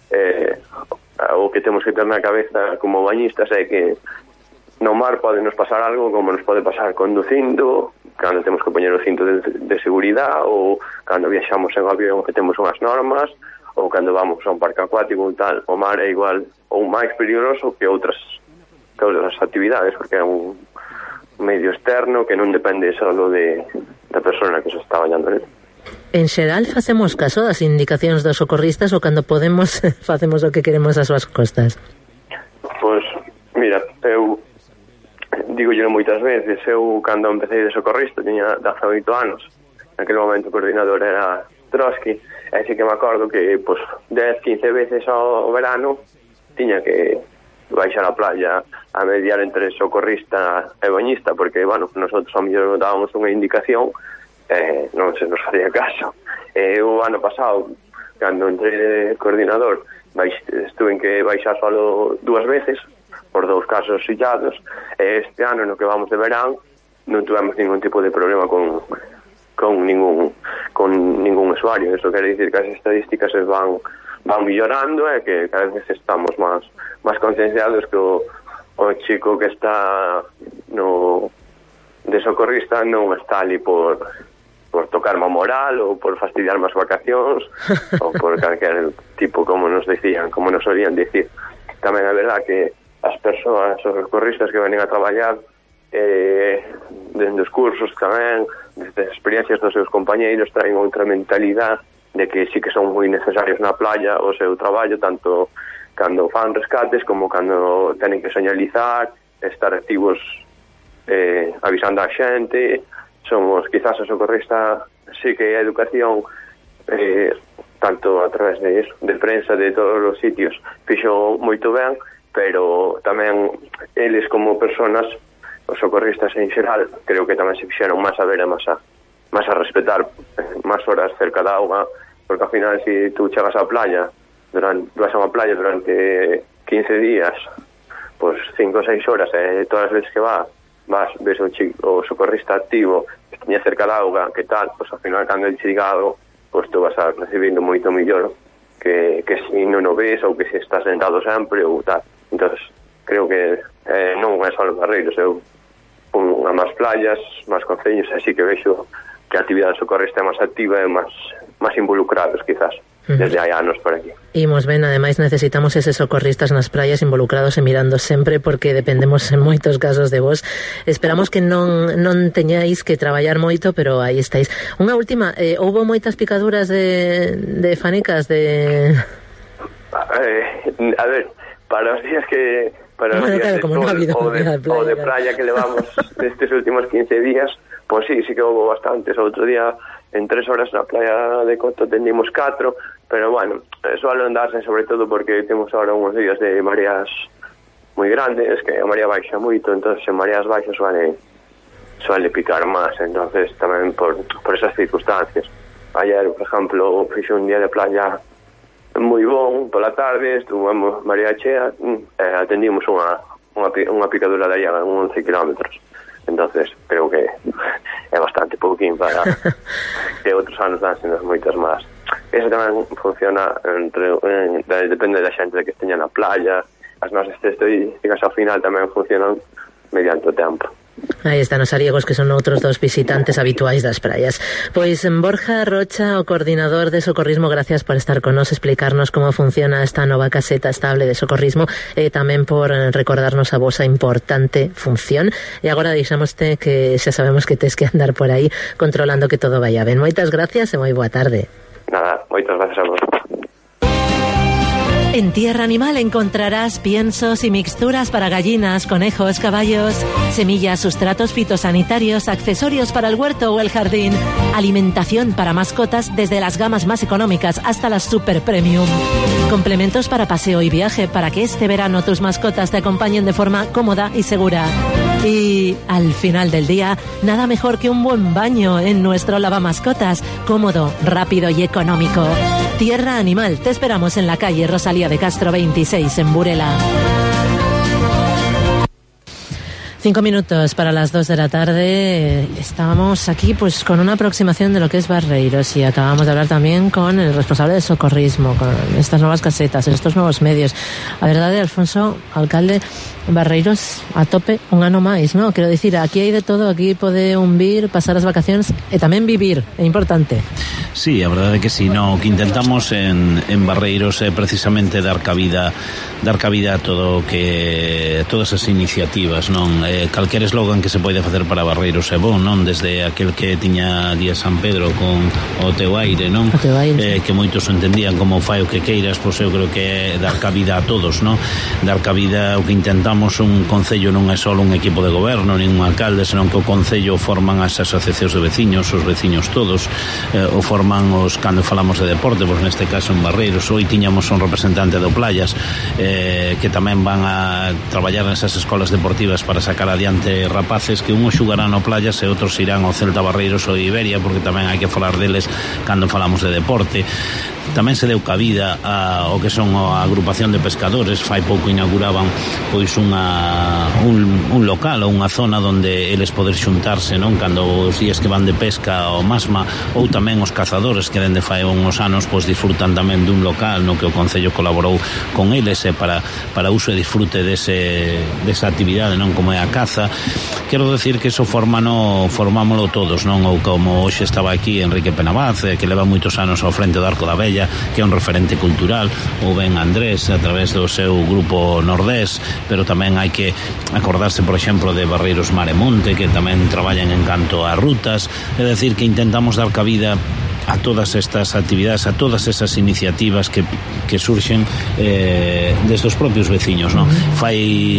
O que temos que ter na cabeza como bañistas é que no mar pode nos pasar algo como nos pode pasar conducindo, cando temos que poñer o cinto de seguridade, ou cando viaxamos en avión que temos unhas normas, ou cando vamos a un parque acuático tal. O mar é igual ou máis peligroso que outras actividades, porque é un medio externo que non depende só da persona que se está bañando nele. En xeral facemos caso das indicacións dos socorristas ou cando podemos facemos o que queremos ás súas costas? Pois, mira, eu dígollelo moitas veces. Eu, cando empecé de socorrista, tiña 18 anos. Naquele momento o coordinador era Trotsky, e así que me acordo que 10-15 veces ao verano tiña que baixar a playa a mediar entre socorrista e bañista, porque, bueno, nosotros a mellor dábamos unha indicación non se nos faría caso. O ano pasado, cando entrei de coordinador, estuve en que baixar solo 2 veces por 2 casos illados, e este ano, no que vamos de verán, non tuvemos ningún tipo de problema con ningún usuario. Eso quere dicir que as estadísticas van millorando e que cada vez estamos máis concienciados que o chico que está de socorrista non está ali por tocar má moral ou por fastidiar más vacacións ou por calquer tipo, como nos solían dicir. Tamén é verdad que as persoas, os socorristas que venen a traballar dende os cursos tamén, desde as experiencias dos seus compañeiros, traen outra mentalidade de que sí que son moi necesarios na playa o seu traballo, tanto cando fan rescates como cando tenen que señalizar, estar activos avisando a xente. Somos, quizás, o socorrista sí que a educación tanto a través de prensa de todos os sitios fixo moito ben, pero tamén eles como personas, os socorristas en xeral, creo que tamén se fixeron máis a ver e máis a respetar máis horas cerca da auga, porque ao final se tú chegas á playa vas a unha playa durante 15 días, pois 5 ou 6 horas, e todas as veces que ves o socorrista activo que teña cerca da auga, que tal, pois ao final cando ele chega algo, pois tú vas a recibindo moito mellor que se non o ves ou que se estás sentado sempre ou tal. Entonces creo que non é só os barreiros, eu a máis playas, máis concellos, así que vexo que a actividade socorrista é máis activa e máis involucrados, quizás, desde hai anos por aquí. Imos ben, ademais necesitamos eses socorristas nas praias involucrados e mirando sempre, porque dependemos en moitos casos de vos. Esperamos que non teñáis que traballar moito, pero aí estáis. Unha última, houbo moitas picaduras de fanicas a ver, para os días que para os días de sol ou de playa que levamos nestes últimos 15 días, pois sí que houve bastantes. Outro día en 3 horas na playa de Coto tendimos 4, pero bueno, suelo andarse sobre todo porque temos ahora uns días de mareas moi grandes, que a marea baixa moito, entonces en mareas baixas suele picar máis, entonces tamén por esas circunstancias. Ayer, por exemplo, fixe un día de playa moi bon, pola tarde estuvemos marea chea, atendimos unha picadura de allá, 11 kilómetros. entonces creo que é bastante pouquín para que outros anos dansenos moitas máis. Eso tamén funciona depende da xente que esteña na playa. As nosas estadísticas ao final tamén funcionan mediante o tempo. Aí están os ariegos, que son outros dos visitantes habituais das praias. Pois Borja Rocha, o coordinador de socorrismo, gracias por estar con nos, explicarnos como funciona esta nova caseta estable de socorrismo e tamén por recordarnos a vosa importante función. E agora deixámoste que xa sabemos que tes que andar por aí controlando que todo vaya ben. Moitas gracias e moi boa tarde. Nada, moitas gracias a vos. En Tierra Animal encontrarás piensos y mixturas para gallinas, conejos, caballos, semillas, sustratos fitosanitarios, accesorios para el huerto o el jardín, alimentación para mascotas desde las gamas más económicas hasta las super premium, complementos para paseo y viaje para que este verano tus mascotas te acompañen de forma cómoda y segura. Y al final del día, nada mejor que un buen baño en nuestro lavamascotas, cómodo, rápido y económico. Tierra Animal, te esperamos en la calle Rosalía de Castro 26 en Burela. 5 minutos para las 2 de la tarde. Estábamos aquí pues con una aproximación de lo que es Barreiros y acabamos de hablar también con el responsable de socorrismo, con estas nuevas casetas, estos nuevos medios. A verdade, Alfonso, alcalde, Barreiros a tope un ano máis, ¿no? Quero dicir, aquí hai de todo, aquí pode un vir, pasar as vacacións e tamén vivir, é importante. Sí, a verdade é que sí, no, o que intentamos en Barreiros é precisamente dar cabida a todo que todas as iniciativas, non? Calquer eslogan que se pode facer para Barreiros é bon, non? Desde aquel que tiña Día San Pedro con o teu aire, non? O teu aire, que moitos entendían como fai o que queiras, pois eu creo que é dar cabida a todos, non? Dar cabida, o que intentamos un concello non é só un equipo de goberno nin un alcalde, senón que o concello forman as asociacións de veciños, os veciños todos, o forman os, cando falamos de deporte, pois neste caso en Barreiros hoy tiñamos un representante do Playas que tamén van a traballar nesas escolas deportivas para sacar adiante rapaces que unhos xugarán no Playas e outros irán ao Celta Barreiros ou Iberia, porque tamén hai que falar deles cando falamos de deporte. Tamén se deu cabida ao que son a agrupación de pescadores. Fai pouco inauguraban pois un local ou unha zona onde eles poder xuntarse, non? Cando os días que van de pesca ao Masma, ou tamén os cazadores que dende fai uns anos pois disfrutan tamén dun local no que o Concello colaborou con eles para uso e disfrute desa actividade, non? Como é a caza. Quero decir que eso formámolo todos, non? Ou como hoxe estaba aquí Enrique Penabaz, que leva moitos anos ao frente do Arco da Vella, que é un referente cultural, ou ben Andrés a través do seu grupo Nordés, pero tamén hai que acordarse, por exemplo, de Barreiros Mar e Monte, que tamén traballan en canto a rutas. É dicir, que intentamos dar cabida a todas estas actividades, a todas esas iniciativas que surxen desde os propios veciños, non? Fai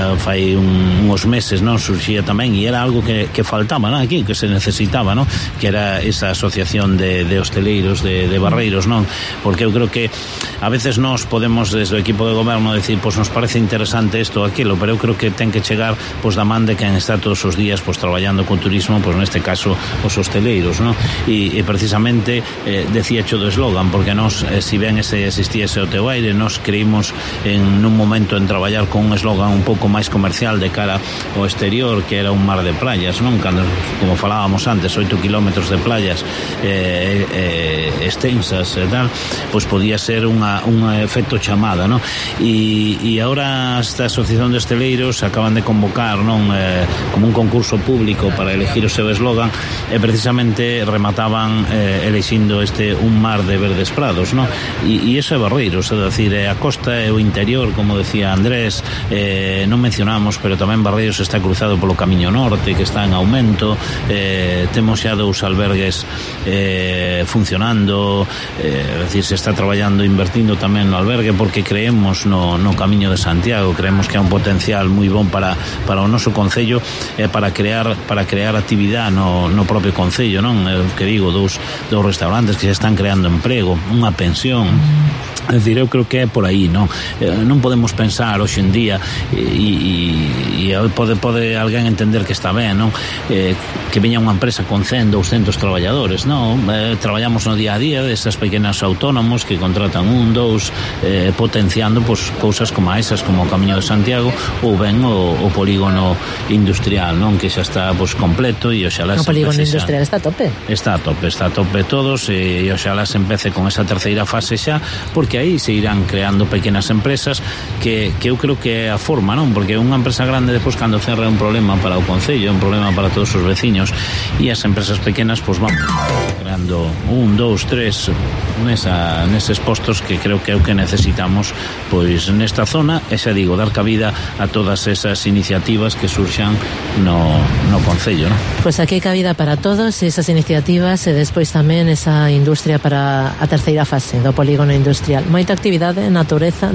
uns meses, non? Surxía tamén, e era algo que faltaba, non? Aquí, que se necesitaba, non? Que era esa asociación de hosteleiros de Barreiros, non? Porque eu creo que a veces nos podemos desde o equipo de goberno decir, pois nos parece interesante isto ou aquilo, pero eu creo que ten que chegar pois da man de quen está todos os días pois traballando con turismo, pois neste caso os hosteleiros, non? E precisamente decía cho do eslogan, porque nos, si ben existía ese o teu aire, nos creímos nun momento en traballar con un eslogan un pouco máis comercial de cara ao exterior, que era un mar de playas, non? Cando, como falábamos antes, 8 kilómetros de playas extensas e tal, pois podía ser un efecto chamada, non? E agora esta asociación de hosteleiros acaban de convocar, non? Como un concurso público para elegir o seu eslogan, e precisamente remataban elixindo un mar de verdes prados, non? E iso é Barreiros, é dicir, a costa e o interior, como decía Andrés, non mencionamos, pero tamén Barreiros está cruzado polo Camiño Norte, que está en aumento, temos xa 2 albergues funcionando, é dicir, se está traballando, invertindo tamén no albergue, porque creemos no Camiño de Santiago, creemos que é un potencial moi bon para o noso concello, para crear actividade no propio concello, non? Que digo, dous restaurantes que xa están creando emprego, unha pensión, É dicir, eu creo que é por aí, non? Non podemos pensar hoxe en día e pode alguén entender que está ben, non? Que veña unha empresa con 100, 200 traballadores, non? Traballamos no día a día desas pequenas autónomos que contratan un, dous, potenciando pois cousas como esas, como o Camiño de Santiago ou ben o polígono industrial, non? Que xa está pois completo e oxalá o polígono industrial está a tope. Está a tope todos e oxalá se empece con esa terceira fase xa, porque aí se irán creando pequenas empresas que eu creo que é a forma, non? Porque unha empresa grande depois cando cerra é un problema para o concello, é un problema para todos os veciños, e as empresas pequenas pois van creando 1, 2, 3 neses postos que creo que é o que necesitamos pois nesta zona, e xa digo, dar cabida a todas esas iniciativas que surxan no concello, non? Pois aquí hai cabida para todos esas iniciativas e despois tamén esa industria para a terceira fase do polígono industrial. Moita actividade, natureza,